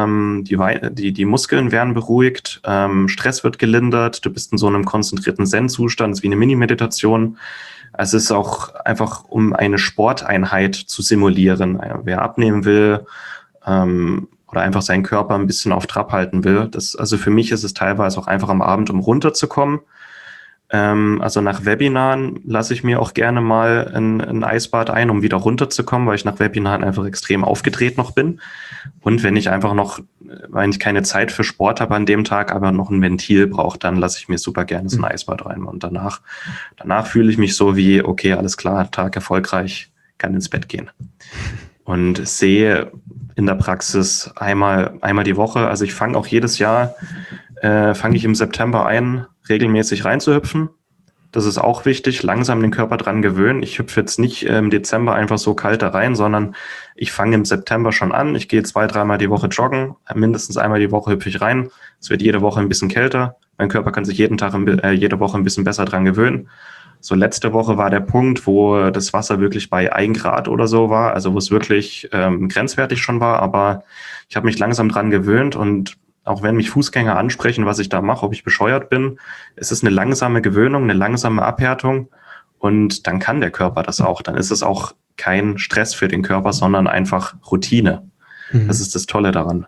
Die Muskeln werden beruhigt, Stress wird gelindert, du bist in so einem konzentrierten Zen-Zustand, das ist wie eine Mini-Meditation. Also es ist auch einfach, um eine Sporteinheit zu simulieren. Wer abnehmen will oder einfach seinen Körper ein bisschen auf Trab halten will. Also für mich ist es teilweise auch einfach am Abend, um runterzukommen. Also nach Webinaren lasse ich mir auch gerne mal ein Eisbad ein, um wieder runterzukommen, weil ich nach Webinaren einfach extrem aufgedreht noch bin. Und wenn ich einfach noch, weil ich keine Zeit für Sport habe an dem Tag, aber noch ein Ventil brauche, dann lasse ich mir super gerne so ein Eisbad rein. Und danach fühle ich mich so wie, okay, alles klar, Tag erfolgreich, kann ins Bett gehen. Und sehe in der Praxis einmal die Woche, also ich fange auch jedes Jahr, fange ich im September ein, regelmäßig reinzuhüpfen. Das ist auch wichtig, langsam den Körper dran gewöhnen. Ich hüpfe jetzt nicht im Dezember einfach so kalt da rein, sondern ich fange im September schon an. Ich gehe 2-3 Mal die Woche joggen, mindestens einmal die Woche hüpfe ich rein. Es wird jede Woche ein bisschen kälter. Mein Körper kann sich jede Woche ein bisschen besser dran gewöhnen. So letzte Woche war der Punkt, wo das Wasser wirklich bei 1 Grad oder so war, also wo es wirklich grenzwertig schon war, aber ich habe mich langsam dran gewöhnt und auch wenn mich Fußgänger ansprechen, was ich da mache, ob ich bescheuert bin, es ist eine langsame Gewöhnung, eine langsame Abhärtung und dann kann der Körper das auch. Dann ist es auch kein Stress für den Körper, sondern einfach Routine. Das ist das Tolle daran.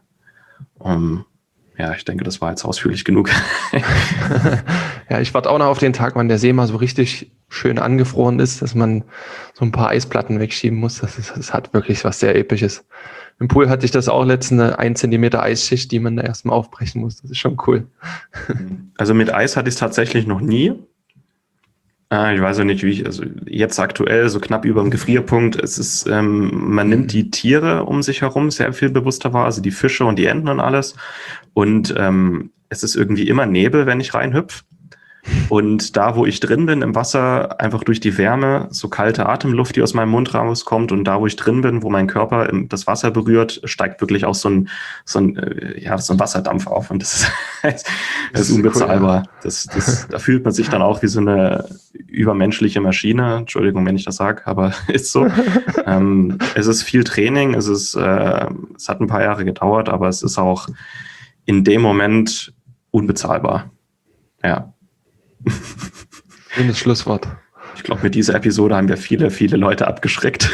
Ja, ich denke, das war jetzt ausführlich genug. Ja, ich warte auch noch auf den Tag, wann der See mal so richtig schön angefroren ist, dass man so ein paar Eisplatten wegschieben muss. Das hat wirklich was sehr Episches. Im Pool hatte ich das auch letztens, eine 1 Zentimeter Eisschicht, die man da erstmal aufbrechen muss. Das ist schon cool. Also mit Eis hatte ich es tatsächlich noch nie. Ich weiß auch nicht, also jetzt aktuell so knapp über dem Gefrierpunkt. Es ist, man nimmt die Tiere um sich herum sehr viel bewusster wahr, also die Fische und die Enten und alles. Und es ist irgendwie immer Nebel, wenn ich reinhüpf. Und da, wo ich drin bin im Wasser, einfach durch die Wärme, so kalte Atemluft, die aus meinem Mund rauskommt und da, wo ich drin bin, wo mein Körper das Wasser berührt, steigt wirklich auch so ein Wasserdampf auf und das ist unbezahlbar. Cool, ja. Da fühlt man sich dann auch wie so eine übermenschliche Maschine. Entschuldigung, wenn ich das sage, aber ist so. Es ist viel Training, es hat ein paar Jahre gedauert, aber es ist auch in dem Moment unbezahlbar. Ja. Schönes Schlusswort. Ich glaube, mit dieser Episode haben wir viele, viele Leute abgeschreckt.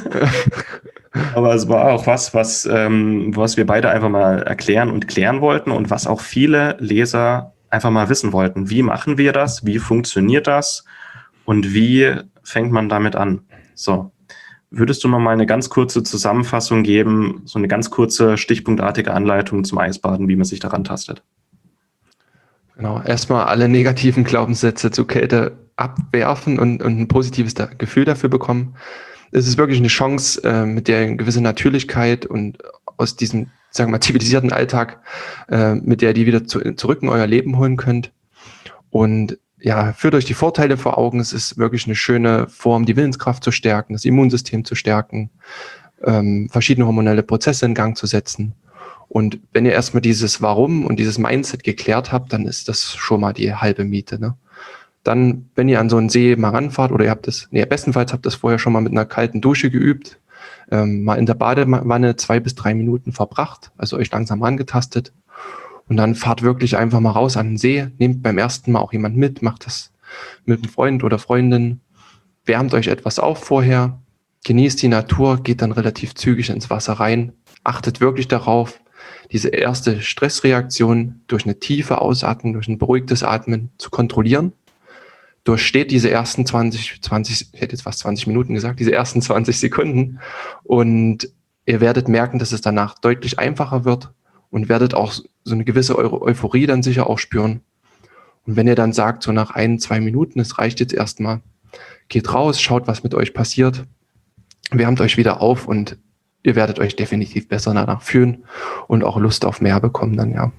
Aber es war auch was wir beide einfach mal erklären und klären wollten und was auch viele Leser einfach mal wissen wollten. Wie machen wir das? Wie funktioniert das? Und wie fängt man damit an? So, würdest du noch mal eine ganz kurze Zusammenfassung geben, so eine ganz kurze, stichpunktartige Anleitung zum Eisbaden, wie man sich daran tastet? Genau, erstmal alle negativen Glaubenssätze zur Kälte abwerfen und ein positives Gefühl dafür bekommen. Es ist wirklich eine Chance, mit der eine gewisse Natürlichkeit und aus diesem, sagen wir mal, zivilisierten Alltag, mit der die wieder zurück in euer Leben holen könnt. Und ja, führt euch die Vorteile vor Augen. Es ist wirklich eine schöne Form, die Willenskraft zu stärken, das Immunsystem zu stärken, verschiedene hormonelle Prozesse in Gang zu setzen. Und wenn ihr erstmal dieses Warum und dieses Mindset geklärt habt, dann ist das schon mal die halbe Miete, ne? Dann, wenn ihr an so einen See mal ranfahrt oder bestenfalls habt ihr das vorher schon mal mit einer kalten Dusche geübt, mal in der Badewanne 2 bis 3 Minuten verbracht, also euch langsam angetastet und dann fahrt wirklich einfach mal raus an den See, nehmt beim ersten Mal auch jemand mit, macht das mit einem Freund oder Freundin, wärmt euch etwas auf vorher, genießt die Natur, geht dann relativ zügig ins Wasser rein, achtet wirklich darauf, diese erste Stressreaktion durch eine tiefe Ausatmung, durch ein beruhigtes Atmen zu kontrollieren. Durchsteht diese ersten ich hätte jetzt fast 20 Minuten gesagt, diese ersten 20 Sekunden und ihr werdet merken, dass es danach deutlich einfacher wird und werdet auch so eine gewisse Euphorie dann sicher auch spüren. Und wenn ihr dann sagt, so nach 1-2 Minuten, es reicht jetzt erstmal, geht raus, schaut, was mit euch passiert, wärmt euch wieder auf und ihr werdet euch definitiv besser danach fühlen und auch Lust auf mehr bekommen dann, ja.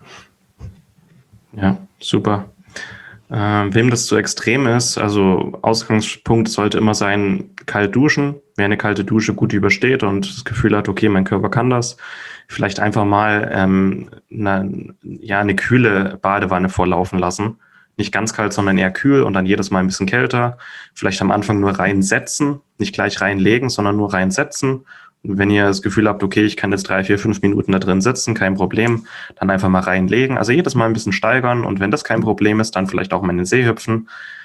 Ja, super. Wem das zu extrem ist, also Ausgangspunkt sollte immer sein, kalt duschen. Wer eine kalte Dusche gut übersteht und das Gefühl hat, okay, mein Körper kann das, vielleicht einfach mal eine kühle Badewanne vorlaufen lassen. Nicht ganz kalt, sondern eher kühl und dann jedes Mal ein bisschen kälter. Vielleicht am Anfang nur reinsetzen, nicht gleich reinlegen, sondern nur reinsetzen. Und wenn ihr das Gefühl habt, okay, ich kann jetzt 3, 4, 5 Minuten da drin sitzen, kein Problem, dann einfach mal reinlegen. Also jedes Mal ein bisschen steigern und wenn das kein Problem ist, dann vielleicht auch mal in den See hüpfen.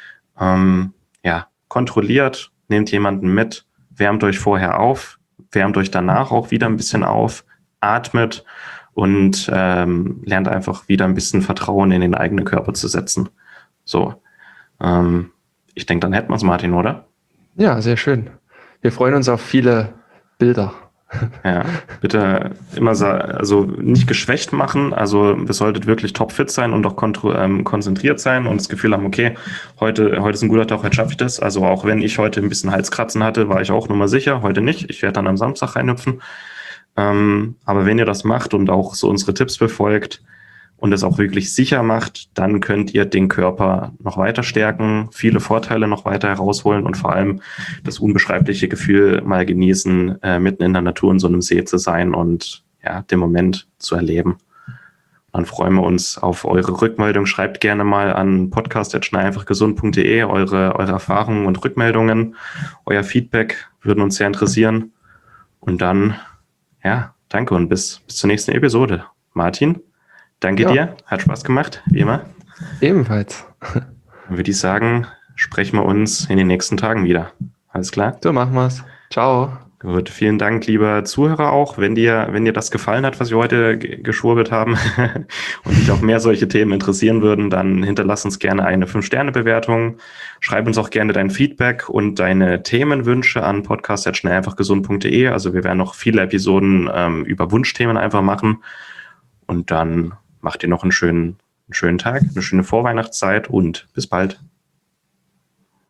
Kontrolliert, nehmt jemanden mit, wärmt euch vorher auf, wärmt euch danach auch wieder ein bisschen auf, atmet und lernt einfach wieder ein bisschen Vertrauen in den eigenen Körper zu setzen. So, ich denke, dann hätten wir es, Martin, oder? Ja, sehr schön. Wir freuen uns auf viele Bilder. Ja, bitte immer also nicht geschwächt machen. Also ihr solltet wirklich topfit sein und auch konzentriert sein und das Gefühl haben, okay, heute ist ein guter Tag, heute schaffe ich das. Also auch wenn ich heute ein bisschen Halskratzen hatte, war ich auch nur mal sicher, heute nicht. Ich werde dann am Samstag reinhüpfen. Aber wenn ihr das macht und auch so unsere Tipps befolgt und es auch wirklich sicher macht, dann könnt ihr den Körper noch weiter stärken, viele Vorteile noch weiter herausholen und vor allem das unbeschreibliche Gefühl mal genießen, mitten in der Natur in so einem See zu sein und ja, den Moment zu erleben. Dann freuen wir uns auf eure Rückmeldung. Schreibt gerne mal an podcast@schnelleinfachgesund.de eure Erfahrungen und Rückmeldungen. Euer Feedback würden uns sehr interessieren. Und dann, ja, danke und bis zur nächsten Episode. Martin, danke dir. Hat Spaß gemacht, wie immer. Ebenfalls. Dann würde ich sagen, sprechen wir uns in den nächsten Tagen wieder. Alles klar? So machen wir's. Ciao. Gut, vielen Dank, lieber Zuhörer auch. Wenn dir das gefallen hat, was wir heute geschwurbelt haben und dich auch mehr solche Themen interessieren würden, dann hinterlass uns gerne eine 5-Sterne-Bewertung. Schreib uns auch gerne dein Feedback und deine Themenwünsche an podcast@schnelleinfachgesund.de. Also wir werden noch viele Episoden über Wunschthemen einfach machen. Und dann macht ihr noch einen schönen Tag, eine schöne Vorweihnachtszeit und bis bald.